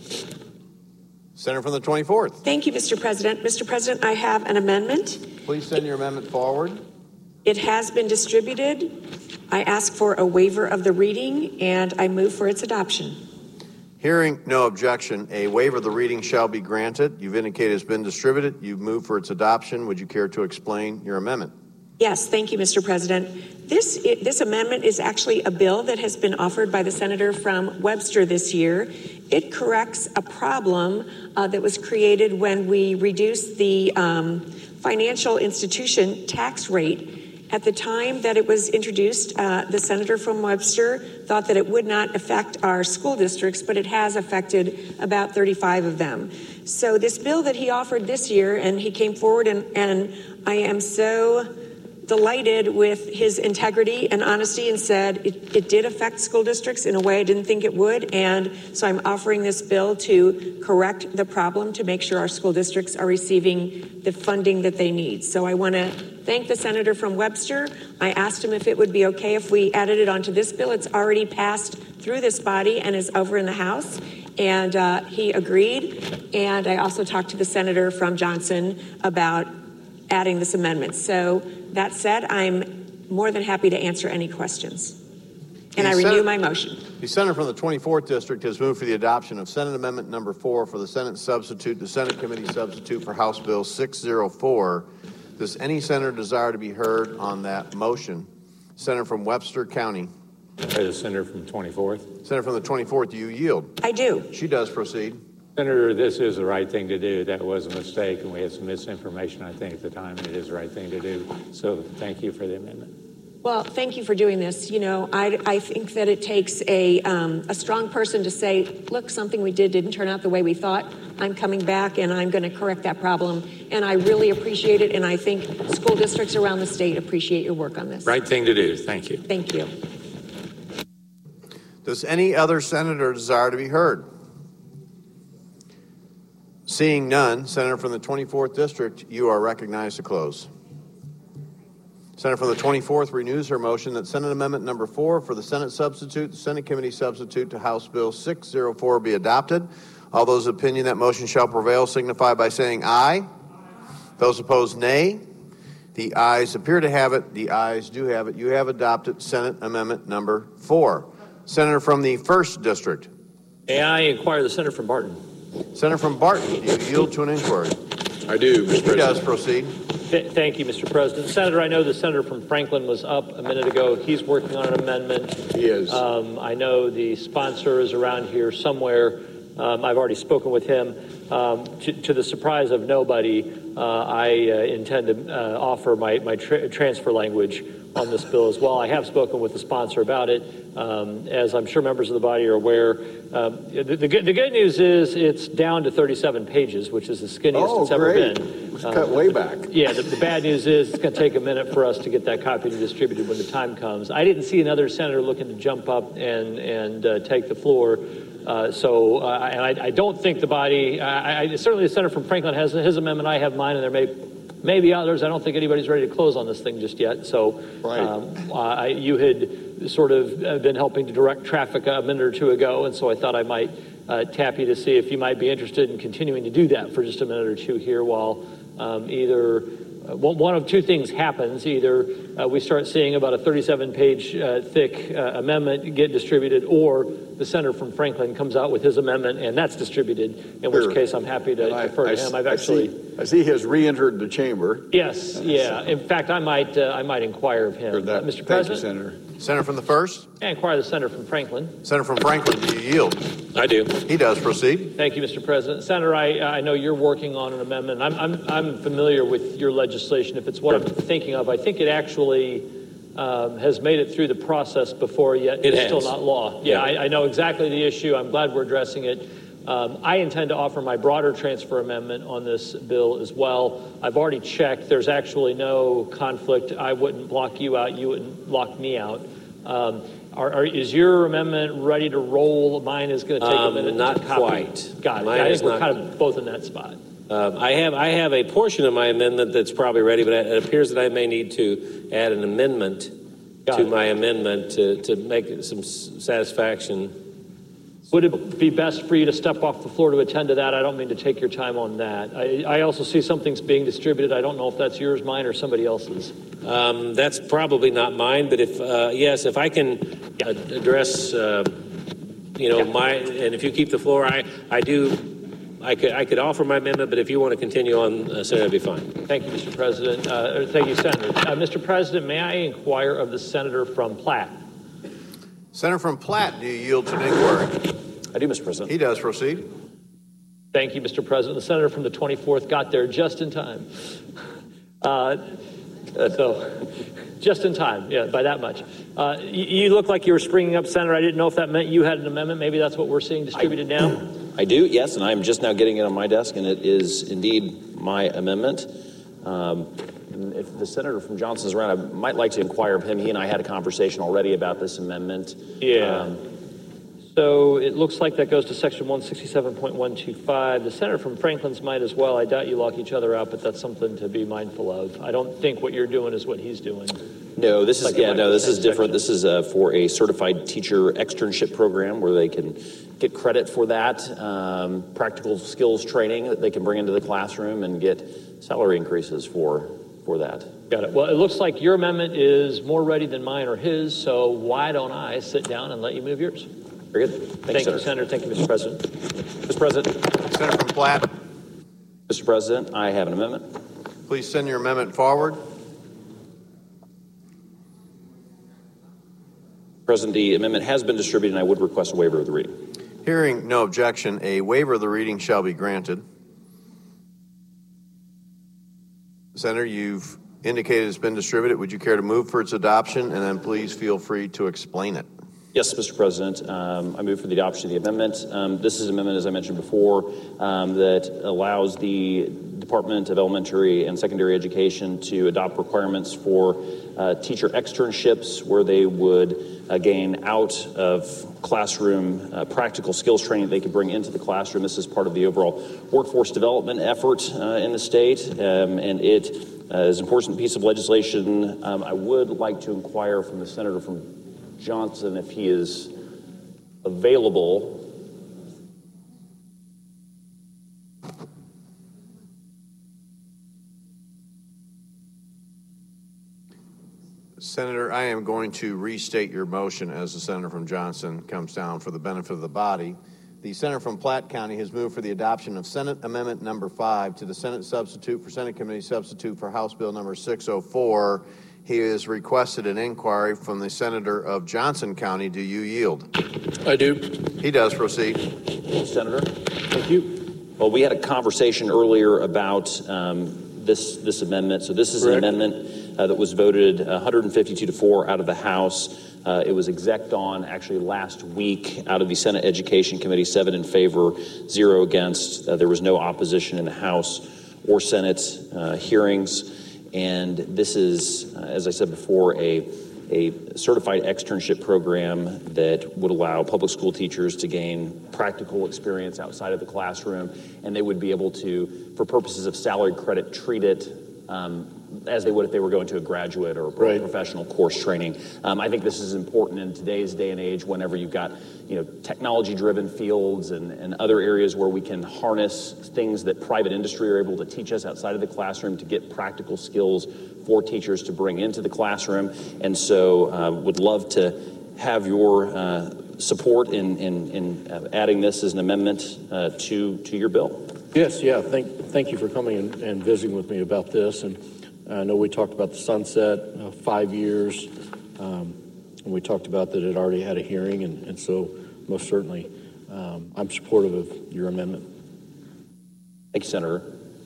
[SPEAKER 1] Senator from the 24th.
[SPEAKER 13] Thank you, Mr. President. Mr. President, I have an amendment.
[SPEAKER 1] Please send your amendment forward.
[SPEAKER 13] It has been distributed. I ask for a waiver of the reading, and I move for its adoption.
[SPEAKER 1] Hearing no objection, a waiver of the reading shall be granted. You've indicated it's been distributed. You've moved for its adoption. Would you care to explain your amendment?
[SPEAKER 13] Yes, thank you, Mr. President. This amendment is actually a bill that has been offered by the senator from Webster this year. It corrects a problem that was created when we reduced the financial institution tax rate. At the time that it was introduced, the senator from Webster thought that it would not affect our school districts, but it has affected about 35 of them. So this bill that he offered this year, and he came forward, and I am so delighted with his integrity and honesty, and said it did affect school districts in a way I didn't think it would. And so I'm offering this bill to correct the problem, to make sure our school districts are receiving the funding that they need. So I want to thank the senator from Webster. I asked him if it would be okay if we added it onto this bill. It's already passed through this body and is over in the House. And he agreed. And I also talked to the senator from Johnson about adding this amendment. So that said, I'm more than happy to answer any questions. And I renew my motion.
[SPEAKER 1] The senator from the 24th District has moved for the adoption of Senate Amendment number 4 for the Senate substitute, the Senate Committee substitute for House Bill 604. Does any senator desire to be heard on that motion? Senator from Webster County.
[SPEAKER 10] The senator from 24th.
[SPEAKER 1] Senator from the 24th, do you yield?
[SPEAKER 13] I do.
[SPEAKER 1] She does. Proceed.
[SPEAKER 10] Senator, this is the right thing to do. That was a mistake, and we had some misinformation, I think, at the time, and it is the right thing to do. So thank you for the amendment.
[SPEAKER 13] Well, thank you for doing this. You know, I think that it takes a strong person to say, look, something we didn't turn out the way we thought. I'm coming back, and I'm going to correct that problem. And I really appreciate it, and I think school districts around the state appreciate your work on this.
[SPEAKER 10] Right thing to do. Thank you.
[SPEAKER 13] Thank you.
[SPEAKER 1] Does any other senator desire to be heard? Seeing none, Senator from the 24th District, you are recognized to close. Senator from the 24th renews her motion that Senate Amendment number 4 for the Senate substitute, the Senate Committee substitute to House Bill 604 be adopted. All those of opinion that motion shall prevail signify by saying aye. Those opposed, nay. The ayes appear to have it. The ayes do have it. You have adopted Senate Amendment number 4. Senator from the 1st District.
[SPEAKER 12] May I inquire the senator from Barton?
[SPEAKER 1] Senator from Barton, do you yield to an inquiry?
[SPEAKER 8] I do, Mr. President.
[SPEAKER 1] He does. Proceed.
[SPEAKER 12] Thank you, Mr. President. Senator, I know the senator from Franklin was up a minute ago. He's working on an amendment.
[SPEAKER 8] He is.
[SPEAKER 12] I know the sponsor is around here somewhere. I've already spoken with him. To the surprise of nobody, I intend to offer my transfer language on this bill as well. I have spoken with the sponsor about it. As I'm sure members of the body are aware, the good news is it's down to 37 pages, which is the skinniest it's ever been.
[SPEAKER 8] It's cut way back.
[SPEAKER 12] Yeah, the bad news is it's going to take a minute for us to get that copy distributed when the time comes. I didn't see another senator looking to jump up and take the floor. I don't think the body, certainly the senator from Franklin has his amendment, I have mine, and there may maybe others. I don't think anybody's ready to close on this thing just yet. So you had sort of been helping to direct traffic a minute or two ago, and so I thought I might tap you to see if you might be interested in continuing to do that for just a minute or two here while either one of two things happens. Either we start seeing about a 37-page thick amendment get distributed, or the senator from Franklin comes out with his amendment and that's distributed, in which case I'm happy to defer to him.
[SPEAKER 8] I see he has re-entered the chamber.
[SPEAKER 12] Yes, yeah. In fact, I might inquire of him. Mr. President?
[SPEAKER 8] Thank you, Senator.
[SPEAKER 1] Senator from the 1st?
[SPEAKER 12] I inquire the senator from Franklin.
[SPEAKER 1] Senator from Franklin, do you yield?
[SPEAKER 6] I do.
[SPEAKER 1] He does. Proceed.
[SPEAKER 12] Thank you, Mr. President. Senator, I know you're working on an amendment. I'm familiar with your legislation. If it's what I'm thinking of, I think it actually has made it through the process before, yet it's still not law. Yeah, I know exactly the issue. I'm glad we're addressing it. I intend to offer my broader transfer amendment on this bill as well. I've already checked. There's actually no conflict. I wouldn't block you out. You wouldn't lock me out. Is your amendment ready to roll? Mine is going to take a minute.
[SPEAKER 6] Not quite.
[SPEAKER 12] Got it. I think we're kind of both in that spot.
[SPEAKER 6] I have a portion of my amendment that's probably ready, but it appears that I may need to add an amendment to my amendment to make some satisfaction.
[SPEAKER 12] Would it be best for you to step off the floor to attend to that? I don't mean to take your time on that. I also see something's being distributed. I don't know if that's yours, mine, or somebody else's.
[SPEAKER 6] That's probably not mine, but if I can address, my, and if you keep the floor, I could offer my amendment, but if you want to continue on, Senator, that'd be fine.
[SPEAKER 12] Thank you, Mr. President. Thank you, Senator. Mr. President, may I inquire of the senator from Platte?
[SPEAKER 1] Senator from Platte, do you yield to an inquiry?
[SPEAKER 14] I do, Mr. President.
[SPEAKER 1] He does. Proceed.
[SPEAKER 12] Thank you, Mr. President. The senator from the 24th got there just in time. Just in time, yeah, by that much. You look like you were springing up, Senator. I didn't know if that meant you had an amendment. Maybe that's what we're seeing distributed now.
[SPEAKER 14] I do, yes, and I'm just now getting it on my desk, and it is indeed my amendment. If the senator from Johnson is around, I might like to inquire of him. He and I had a conversation already about this amendment.
[SPEAKER 12] Yeah. So it looks like that goes to section 167.125. The senator from Franklin's might as well. I doubt you lock each other out, but that's something to be mindful of. I don't think what you're doing is what he's doing.
[SPEAKER 14] No, this is this is different. This is for a certified teacher externship program where they can get credit for that, practical skills training that they can bring into the classroom and get salary increases for that.
[SPEAKER 12] Got it. Well, it looks like your amendment is more ready than mine or his, so why don't I sit down and let you move yours?
[SPEAKER 14] Very good.
[SPEAKER 12] Thank you, Senator. Thank you, Mr. President.
[SPEAKER 14] Mr. President.
[SPEAKER 1] Senator from Platte.
[SPEAKER 14] Mr. President, I have an amendment.
[SPEAKER 1] Please send your amendment forward.
[SPEAKER 14] President, the amendment has been distributed, and I would request a waiver of the reading.
[SPEAKER 1] Hearing no objection, a waiver of the reading shall be granted. Senator, you've indicated it's been distributed. Would you care to move for its adoption, and then please feel free to explain it?
[SPEAKER 14] Yes, Mr. President. I move for the adoption of the amendment. This is an amendment, as I mentioned before, that allows the Department of Elementary and Secondary Education to adopt requirements for teacher externships where they would gain out of classroom practical skills training they could bring into the classroom. This is part of the overall workforce development effort in the state, and it is an important piece of legislation. I would like to inquire from the senator from Johnson if he is available.
[SPEAKER 1] Senator, I am going to restate your motion as the senator from Johnson comes down for the benefit of the body. The senator from Platte County has moved for the adoption of Senate Amendment number 5 to the Senate substitute for Senate Committee substitute for House Bill number 604. He has requested an inquiry from the senator of Johnson County. Do you yield?
[SPEAKER 6] I do.
[SPEAKER 1] He does. Proceed.
[SPEAKER 14] Senator. Thank you. Well, we had a conversation earlier about this amendment. So this is an amendment that was voted 152-4 out of the House. It was execed on actually last week out of the Senate Education Committee, 7 in favor, 0 against. There was no opposition in the House or Senate hearings. And this is, as I said before, a certified externship program that would allow public school teachers to gain practical experience outside of the classroom, and they would be able to, for purposes of salary credit, treat it as they would if they were going to a graduate or professional course training. I think this is important in today's day and age whenever you've got technology-driven fields and other areas where we can harness things that private industry are able to teach us outside of the classroom to get practical skills for teachers to bring into the classroom. And so would love to have your support in adding this as an amendment to your bill.
[SPEAKER 9] Yes, yeah. Thank you for coming and visiting with me about this. And I know we talked about the sunset, 5 years, and we talked about that it already had a hearing, and so most certainly I'm supportive of your amendment.
[SPEAKER 14] Thank you, Senator.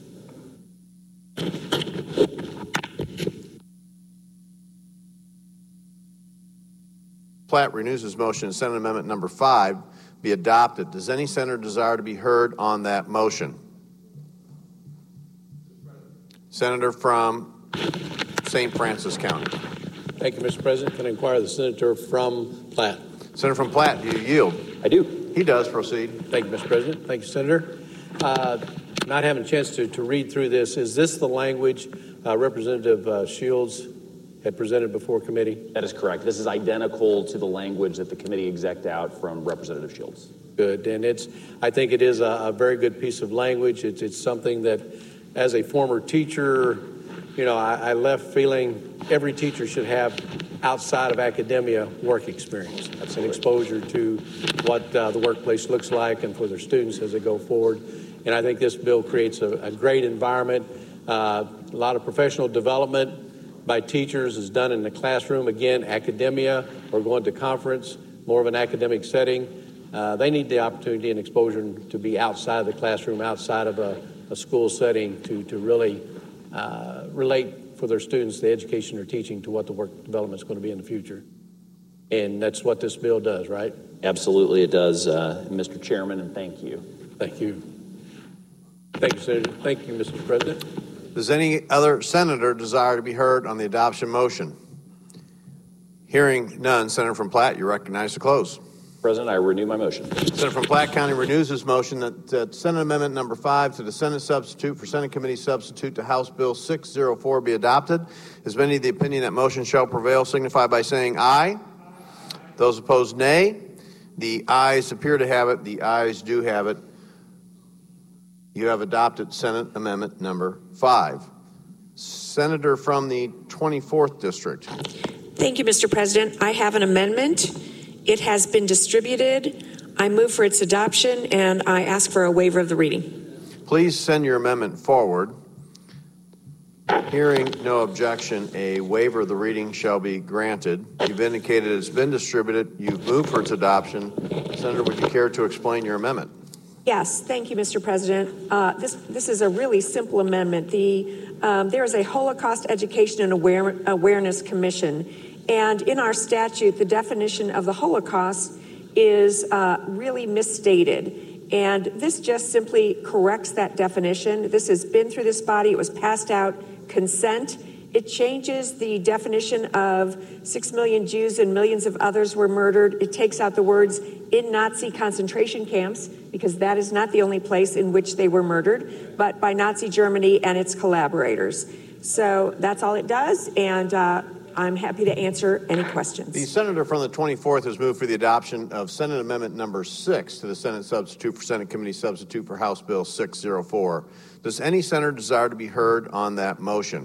[SPEAKER 1] Platt renews his motion and Senate Amendment number 5 be adopted. Does any senator desire to be heard on that motion? Senator from St. Francis County.
[SPEAKER 15] Thank you, Mr. President. Can I inquire the senator from Platt?
[SPEAKER 1] Senator from Platt, do you yield?
[SPEAKER 14] I do.
[SPEAKER 1] He does. Proceed.
[SPEAKER 15] Thank you, Mr. President. Thank you, Senator. Not having a chance to read through this, is this the language Representative Shields had presented before committee?
[SPEAKER 14] That is correct. This is identical to the language that the committee execed out from Representative Shields.
[SPEAKER 15] Good, and I think it is a very good piece of language. It's something that, as a former teacher, I left feeling every teacher should have outside of academia work experience. That's an exposure to what the workplace looks like and for their students as they go forward. And I think this bill creates a great environment. A lot of professional development by teachers is done in the classroom. Again, academia or going to conference, more of an academic setting. They need the opportunity and exposure to be outside the classroom, outside of a school setting to really relate for their students the education they're teaching to what the work development is going to be in the future. And that's what this bill does, right?
[SPEAKER 14] Absolutely, it does, Mr. Chairman, and thank you.
[SPEAKER 15] Thank you. Thank you, Senator. Thank you, Mr. President.
[SPEAKER 1] Does any other senator desire to be heard on the adoption motion? Hearing none, Senator from Platt, you're recognized to close.
[SPEAKER 14] President, I renew my motion.
[SPEAKER 1] Senator from Platte County renews his motion that Senate Amendment number 5 to the Senate substitute for Senate Committee substitute to House Bill 604 be adopted. As many of the opinion that motion shall prevail, signify by saying aye. Those opposed, nay. The ayes appear to have it. The ayes do have it. You have adopted Senate Amendment number 5. Senator from the 24th District.
[SPEAKER 13] Thank you, Mr. President. I have an amendment. It has been distributed. I move for its adoption, and I ask for a waiver of the reading.
[SPEAKER 1] Please send your amendment forward. Hearing no objection, a waiver of the reading shall be granted. You've indicated it's been distributed. You've moved for its adoption. Senator, would you care to explain your amendment?
[SPEAKER 13] Yes, thank you, Mr. President. This is a really simple amendment. There is a Holocaust Education and Awareness Commission, and in our statute, the definition of the Holocaust is really misstated. And this just simply corrects that definition. This has been through this body. It was passed out consent. It changes the definition of 6 million Jews and millions of others were murdered. It takes out the words in Nazi concentration camps, because that is not the only place in which they were murdered, but by Nazi Germany and its collaborators. So that's all it does, and I'm happy to answer any questions.
[SPEAKER 1] The senator from the 24th has moved for the adoption of Senate Amendment number 6 to the Senate substitute for Senate Committee substitute for House Bill 604. Does any senator desire to be heard on that motion?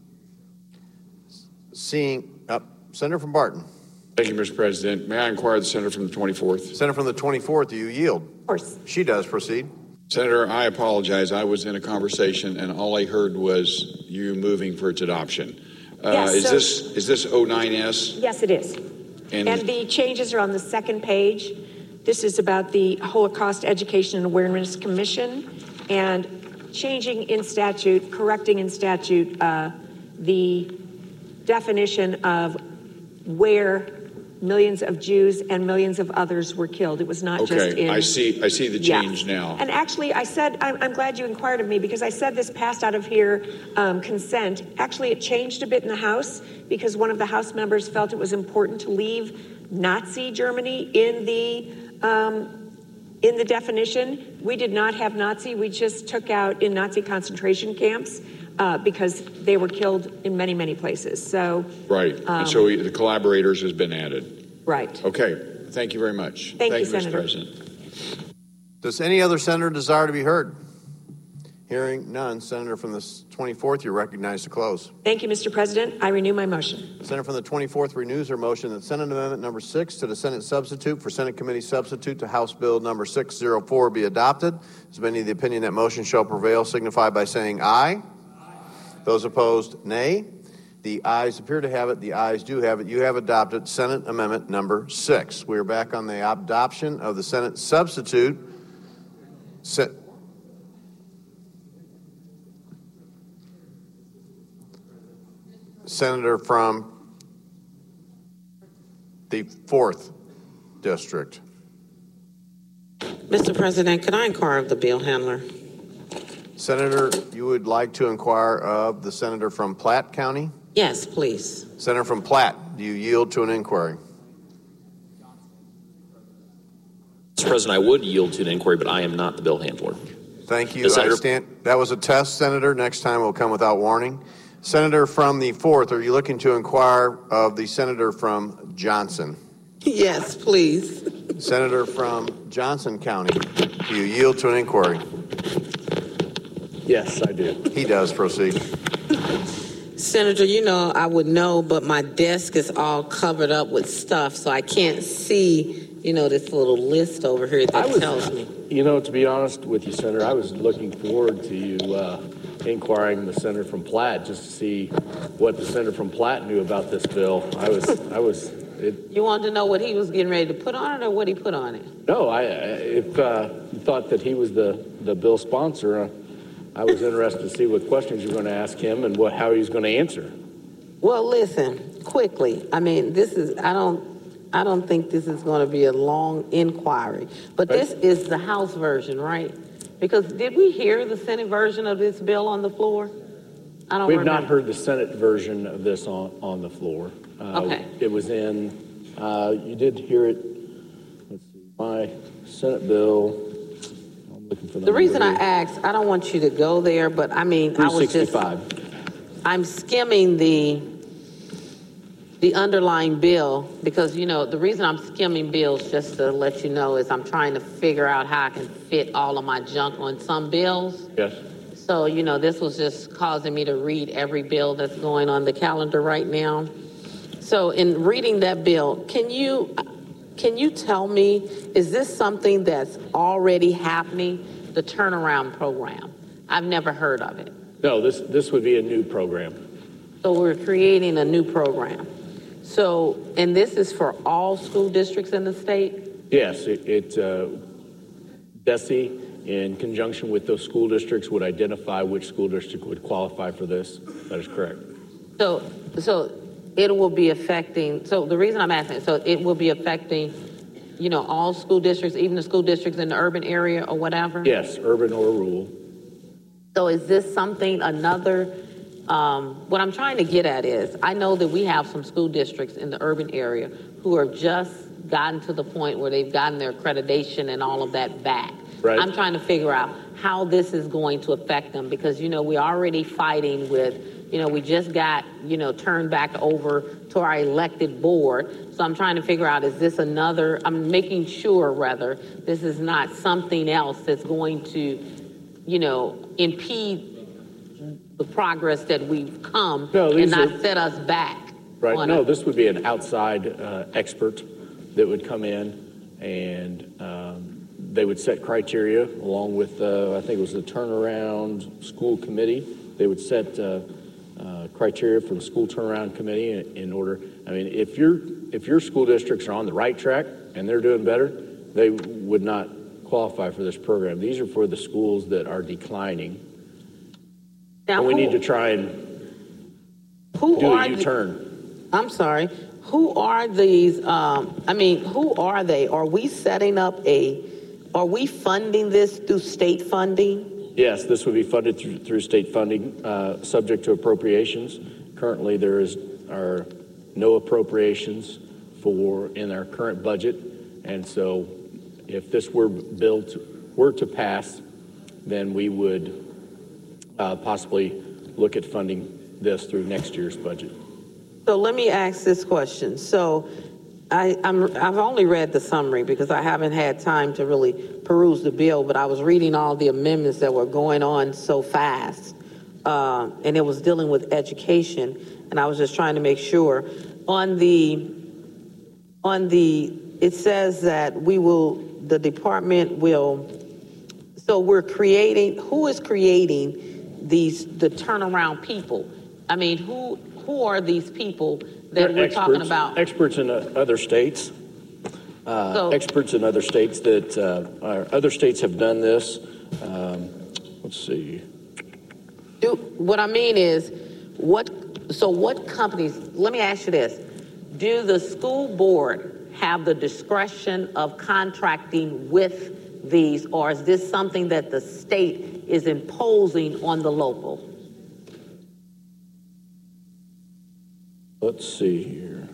[SPEAKER 1] Senator from Barton.
[SPEAKER 8] Thank you, Mr. President. May I inquire the senator from the 24th?
[SPEAKER 1] Senator from the 24th, do you yield?
[SPEAKER 13] Of course.
[SPEAKER 1] She does. Proceed.
[SPEAKER 8] Senator, I apologize. I was in a conversation, and all I heard was you moving for its adoption.
[SPEAKER 13] Yes,
[SPEAKER 8] is this 09S?
[SPEAKER 13] Yes, it is. And the changes are on the second page. This is about the Holocaust Education and Awareness Commission and changing in statute, correcting in statute the definition of where millions of Jews and millions of others were killed. It was not just in...
[SPEAKER 8] I see the change now.
[SPEAKER 13] And actually, I said, I'm glad you inquired of me, because I said this passed out of here consent. Actually, it changed a bit in the House because one of the House members felt it was important to leave Nazi Germany in the In the definition, we did not have Nazi. We just took out in Nazi concentration camps because they were killed in many, many places. So
[SPEAKER 8] right. And so the collaborators has been added.
[SPEAKER 13] Right.
[SPEAKER 8] Okay. Thank you very much.
[SPEAKER 13] Thank you,
[SPEAKER 8] Mr.
[SPEAKER 13] Senator.
[SPEAKER 8] President.
[SPEAKER 1] Does any other senator desire to be heard? Hearing none, Senator from the 24th, you're recognized to close.
[SPEAKER 13] Thank you, Mr. President. I renew my motion.
[SPEAKER 1] Senator from the 24th renews her motion that Senate Amendment number 6 to the Senate substitute for Senate Committee substitute to House Bill number 604 be adopted. As many of the opinion that motion shall prevail, signify by saying aye. Those opposed, nay. The ayes appear to have it. The ayes do have it. You have adopted Senate Amendment number 6. We are back on the adoption of the Senate substitute. Senator from the 4th District.
[SPEAKER 16] Mr. President, could I inquire of the bill handler?
[SPEAKER 1] Senator, you would like to inquire of the senator from Platte County?
[SPEAKER 16] Yes, please.
[SPEAKER 1] Senator from Platte, do you yield to an inquiry?
[SPEAKER 17] Mr. President, I would yield to an inquiry, but I am not the bill handler.
[SPEAKER 1] Thank you. That was a test, Senator. Next time will come without warning. Senator from the 4th, are you looking to inquire of the senator from Johnson?
[SPEAKER 16] Yes, please.
[SPEAKER 1] Senator from Johnson County, do you yield to an inquiry?
[SPEAKER 9] Yes, I do.
[SPEAKER 1] He does. Proceed.
[SPEAKER 16] Senator, you know, I would know, but my desk is all covered up with stuff, so I can't see, you know, this little list over here that tells me.
[SPEAKER 9] You know, to be honest with you, Senator, I was looking forward to you inquiring the senator from Platte just to see what the senator from Platte knew about this bill.
[SPEAKER 16] You wanted to know what he was getting ready to put on it or what he put on it?
[SPEAKER 9] No, if you thought that he was the bill sponsor, I was interested to see what questions you were going to ask him and how he was going to answer.
[SPEAKER 16] Well, listen, quickly. I mean, I don't think this is going to be a long inquiry, but this is the House version, right? Because did we hear the Senate version of this bill on the floor? I don't remember.
[SPEAKER 9] We've not heard the Senate version of this on the floor.
[SPEAKER 16] Okay.
[SPEAKER 9] It was in, you did hear it, let's see, my Senate bill. I'm looking for
[SPEAKER 16] the reason I asked, I don't want you to go there, but I mean, I'm skimming the underlying bill because, you know, the reason I'm skimming bills, just to let you know, is I'm trying to figure out how I can fit all of my junk on some bills.
[SPEAKER 9] Yes.
[SPEAKER 16] So, you know, this was just causing me to read every bill that's going on the calendar right now. So in reading that bill, can you tell me, is this something that's already happening, the turnaround program? I've never heard of it.
[SPEAKER 9] No, this would be a new program.
[SPEAKER 16] So we're creating a new program. So, and this is for all school districts in the state?
[SPEAKER 9] Yes, DESE, in conjunction with those school districts, would identify which school district would qualify for this. That is correct.
[SPEAKER 16] So it will be affecting, so the reason I'm asking, so it will be affecting, you know, all school districts, even the school districts in the urban area or whatever?
[SPEAKER 9] Yes, urban or rural.
[SPEAKER 16] So is this something, what I'm trying to get at is, I know that we have some school districts in the urban area who have just gotten to the point where they've gotten their accreditation and all of that back.
[SPEAKER 9] Right.
[SPEAKER 16] I'm trying to figure out how this is going to affect them because, you know, we're already fighting with, you know, we just got, you know, turned back over to our elected board. So I'm trying to figure out, is this I'm making sure, rather, this is not something else that's going to, you know, impede the progress that we've come and not set us back.
[SPEAKER 9] Right. No, this would be an outside expert that would come in and they would set criteria along with, I think it was the Turnaround School Committee. They would set criteria for the School Turnaround Committee in order. I mean, if your school districts are on the right track and they're doing better, they would not qualify for this program. These are for the schools that are declining.
[SPEAKER 16] Now,
[SPEAKER 9] and we need to try and do a U-turn.
[SPEAKER 16] I'm sorry. Who are these? Who are they? Are we setting up are we funding this through state funding?
[SPEAKER 9] Yes, this would be funded through state funding, subject to appropriations. Currently, there are no appropriations in our current budget, and so if this were to pass, then we would possibly look at funding this through next year's budget.
[SPEAKER 16] So let me ask this question. So I've only read the summary because I haven't had time to really peruse the bill, but I was reading all the amendments that were going on so fast, and it was dealing with education, and I was just trying to make sure. It says that the department will, so who is creating the turnaround people? I mean, who are these people that we're talking about?
[SPEAKER 9] Experts in other states. Experts in other states other states have done this. Let's see.
[SPEAKER 16] What I mean is, what companies, let me ask you this. Do the school board have the discretion of contracting with these, or is this something that the state is imposing on the local?
[SPEAKER 9] Let's see here.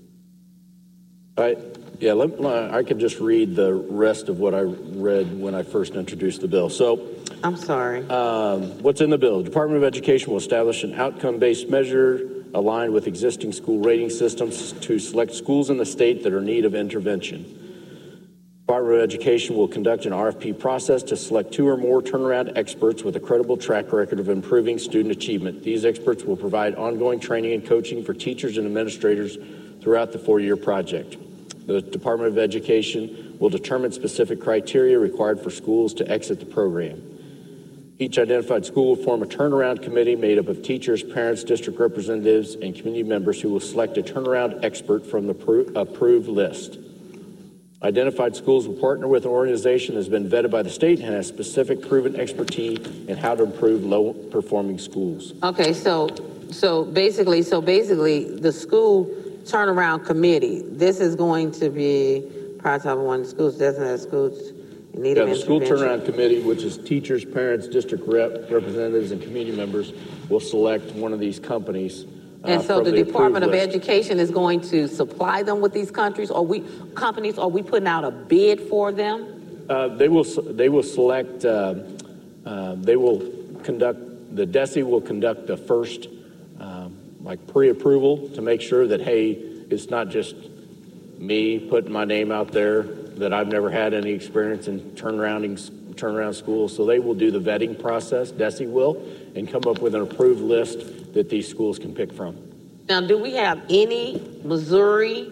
[SPEAKER 9] I could just read the rest of what I read when I first introduced the bill. So,
[SPEAKER 16] I'm sorry.
[SPEAKER 9] What's in the bill? The Department of Education will establish an outcome-based measure aligned with existing school rating systems to select schools in the state that are in need of intervention. The Department of Education will conduct an RFP process to select 2 or more turnaround experts with a credible track record of improving student achievement. These experts will provide ongoing training and coaching for teachers and administrators throughout the 4-year project. The Department of Education will determine specific criteria required for schools to exit the program. Each identified school will form a turnaround committee made up of teachers, parents, district representatives, and community members who will select a turnaround expert from the approved list. Identified schools will partner with an organization that has been vetted by the state and has specific proven expertise in how to improve low-performing schools.
[SPEAKER 16] Okay, so basically, the school turnaround committee, this is going to be prioritize one schools, designated schools.
[SPEAKER 9] The school turnaround committee, which is teachers, parents, district representatives, and community members, will select one of these companies.
[SPEAKER 16] And so the Department of Education is going to supply them with these companies? Are we putting out a bid for them?
[SPEAKER 9] They will select. They will conduct. The DESE will conduct the first, pre-approval to make sure that it's not just me putting my name out there, that I've never had any experience in turnaround schools. So they will do the vetting process, DESE will, and come up with an approved list that these schools can pick from.
[SPEAKER 16] Now, do we have any Missouri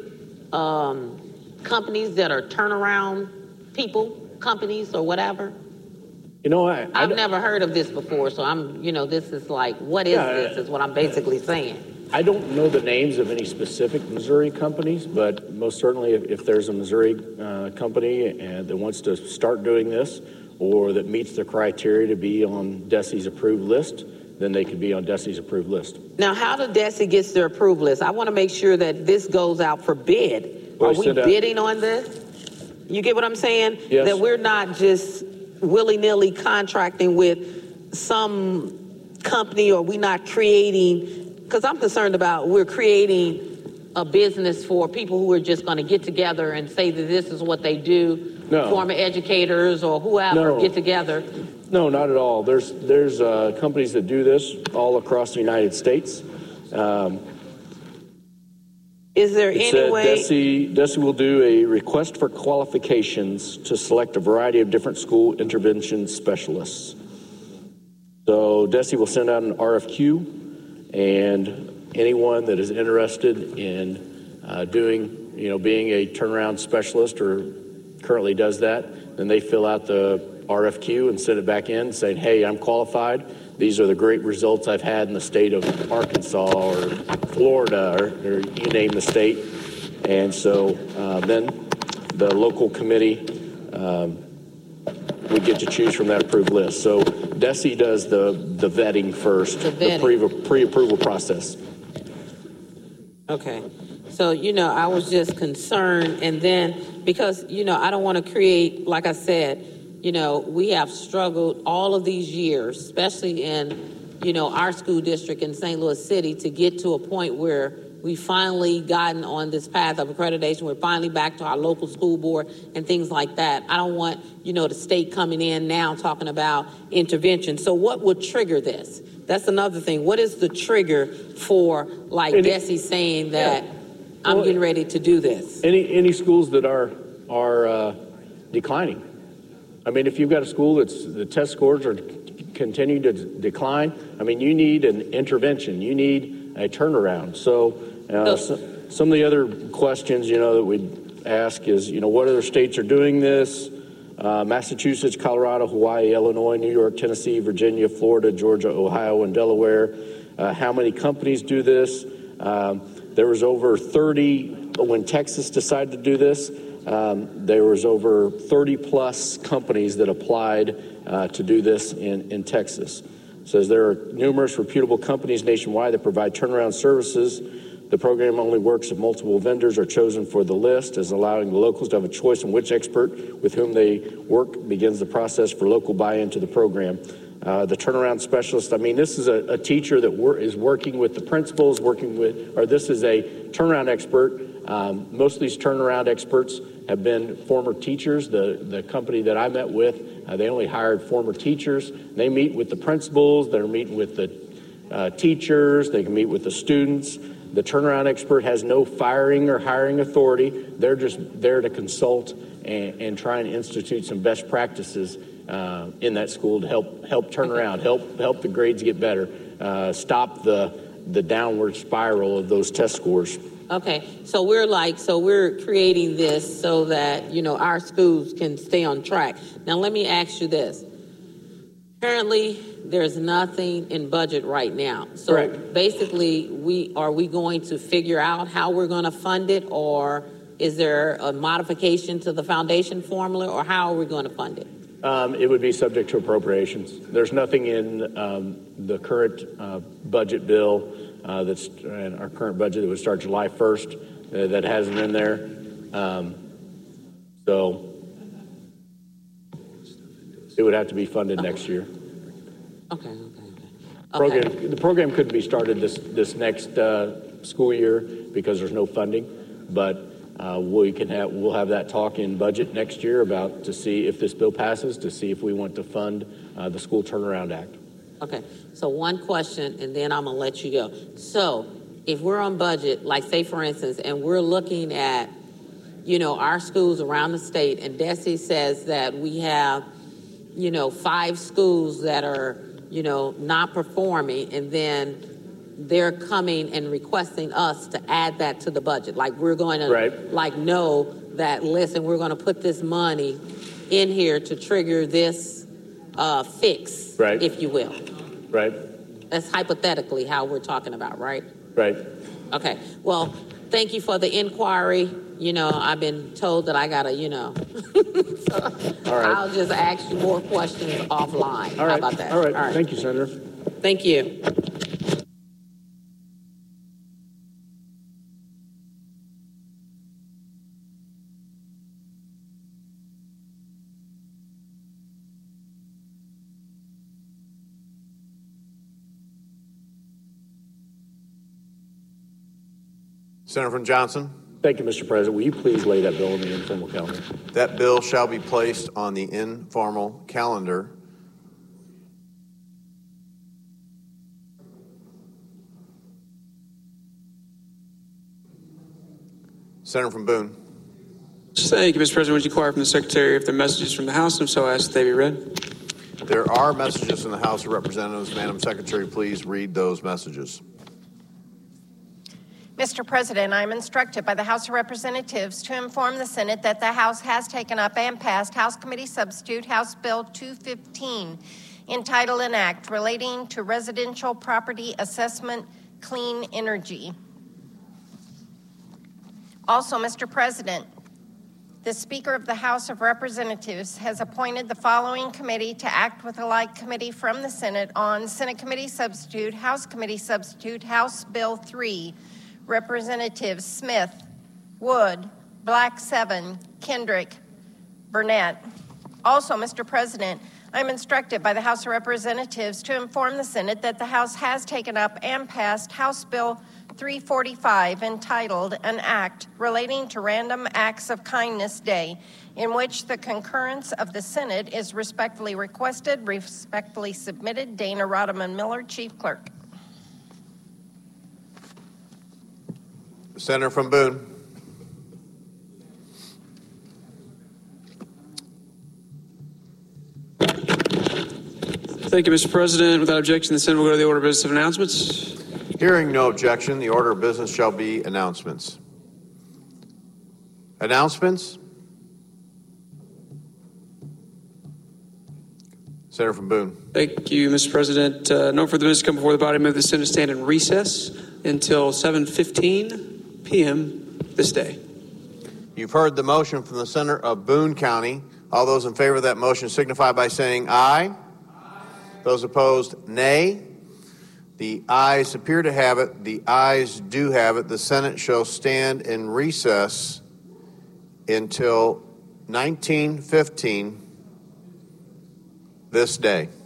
[SPEAKER 16] companies that are turnaround companies or whatever?
[SPEAKER 9] I've
[SPEAKER 16] never heard of this before, so this is like, what is this, is what I'm basically saying.
[SPEAKER 9] I don't know the names of any specific Missouri companies, but most certainly if there's a Missouri company that wants to start doing this or that meets the criteria to be on DESE's approved list, then they could be on DESE's approved list.
[SPEAKER 16] Now, how do DESE get their approved list? I want to make sure that this goes out for bid. Are we bidding on this? You get what I'm saying?
[SPEAKER 9] Yes.
[SPEAKER 16] That we're not just willy-nilly contracting with some company, or we're not creating, because I'm concerned about we're creating a business for people who are just going to get together and say that this is what they do.
[SPEAKER 9] No.
[SPEAKER 16] Former educators or whoever get together.
[SPEAKER 9] No, not at all. There's companies that do this all across the United States.
[SPEAKER 16] Is there any way?
[SPEAKER 9] DESE will do a request for qualifications to select a variety of different school intervention specialists. So DESE will send out an RFQ, and anyone that is interested in being a turnaround specialist or currently does that, then they fill out the RFQ and send it back in saying, hey, I'm qualified. These are the great results I've had in the state of Arkansas or Florida or you name the state. And so then the local committee would get to choose from that approved list. So DESE does the vetting first, the pre-approval process.
[SPEAKER 16] Okay. So, I was just concerned, and then because, I don't want to create, like I said, we have struggled all of these years, especially in, our school district in St. Louis City, to get to a point where We've finally gotten on this path of accreditation. We're finally back to our local school board and things like that. I don't want, the state coming in now talking about intervention. So what would trigger this? That's another thing. What is the trigger for, like Desi saying that I'm getting ready to do this?
[SPEAKER 9] Any schools that are declining. I mean, if you've got a school that's the test scores are continuing to decline, I mean, you need an intervention. You need a turnaround. So some of the other questions, that we'd ask is, what other states are doing this? Massachusetts, Colorado, Hawaii, Illinois, New York, Tennessee, Virginia, Florida, Georgia, Ohio, and Delaware. How many companies do this? There was over 30 when Texas decided to do this. There was over 30 plus companies that applied to do this in Texas. It says there are numerous reputable companies nationwide that provide turnaround services. The program only works if multiple vendors are chosen for the list, as allowing the locals to have a choice on which expert with whom they work begins the process for local buy-in to the program. The turnaround specialist, I mean, this is a teacher that is working with the principals, this is a turnaround expert. Most of these turnaround experts have been former teachers. The company that I met with, they only hired former teachers. They meet with the principals, they're meeting with the teachers, they can meet with the students. The turnaround expert has no firing or hiring authority. They're just there to consult and try and institute some best practices in that school to help turn around, help the grades get better, stop the downward spiral of those test scores.
[SPEAKER 16] Okay, so we're creating this so that, our schools can stay on track. Now, let me ask you this. Currently, there's nothing in budget right now. So
[SPEAKER 9] Correct.
[SPEAKER 16] Basically, are we going to figure out how we're going to fund it, or is there a modification to the foundation formula, or how are we going to fund it?
[SPEAKER 9] It would be subject to appropriations. There's nothing in the current budget bill that's in our current budget that would start July 1st that hasn't in there. So it would have to be funded next year.
[SPEAKER 16] Okay.
[SPEAKER 9] The program couldn't be started this next school year because there's no funding, but we'll have that talk in budget next year to see if this bill passes, to see if we want to fund the School Turnaround Act.
[SPEAKER 16] Okay, so one question, and then I'm going to let you go. So if we're on budget, like say for instance, and we're looking at, our schools around the state, and Desi says that we have, 5 schools that are, not performing, and then they're coming and requesting us to add that to the budget. Like we're going to know that, listen, we're going to put this money in here to trigger this fix, if you will.
[SPEAKER 9] Right.
[SPEAKER 16] That's hypothetically how we're talking about, right?
[SPEAKER 9] Right.
[SPEAKER 16] Okay. Well, thank you for the inquiry. I've been told that I got to, so
[SPEAKER 9] all right.
[SPEAKER 16] I'll just ask you more questions offline.
[SPEAKER 9] All right.
[SPEAKER 16] How about that?
[SPEAKER 9] All right. Thank you, Senator.
[SPEAKER 16] Thank you.
[SPEAKER 1] Senator from Johnson.
[SPEAKER 9] Thank you, Mr. President. Will you please lay that bill on the informal calendar?
[SPEAKER 1] That bill shall be placed on the informal calendar. Senator from Boone.
[SPEAKER 2] Thank you, Mr. President. Would you inquire from the Secretary if there are messages from the House? If so, I ask that they be read.
[SPEAKER 1] There are messages from the House of Representatives. Madam Secretary, please read those messages.
[SPEAKER 7] Mr. President, I am instructed by the House of Representatives to inform the Senate that the House has taken up and passed House Committee Substitute House Bill 215, entitled an act relating to residential property assessment clean energy. Also, Mr. President, the Speaker of the House of Representatives has appointed the following committee to act with a like committee from the Senate on Senate Committee Substitute, House Bill 3, Representatives Smith, Wood, Black 7, Kendrick, Burnett. Also, Mr. President, I'm instructed by the House of Representatives to inform the Senate that the House has taken up and passed House Bill 345 entitled An Act Relating to Random Acts of Kindness Day, in which the concurrence of the Senate is respectfully requested, respectfully submitted. Dana Rodeman Miller, Chief Clerk.
[SPEAKER 1] Senator from Boone.
[SPEAKER 2] Thank you, Mr. President. Without objection, the Senate will go to the order of business of announcements.
[SPEAKER 1] Hearing no objection, the order of business shall be announcements. Announcements? Senator from Boone.
[SPEAKER 2] Thank you, Mr. President. No further business come before the body. Move the Senate stand in recess until 7:15 p.m. this day.
[SPEAKER 1] You've heard the motion from the Senator of Boone County. All those in favor of that motion signify by saying aye. Those opposed, nay. The ayes appear to have it. The ayes do have it. The Senate shall stand in recess until 19:15 this day.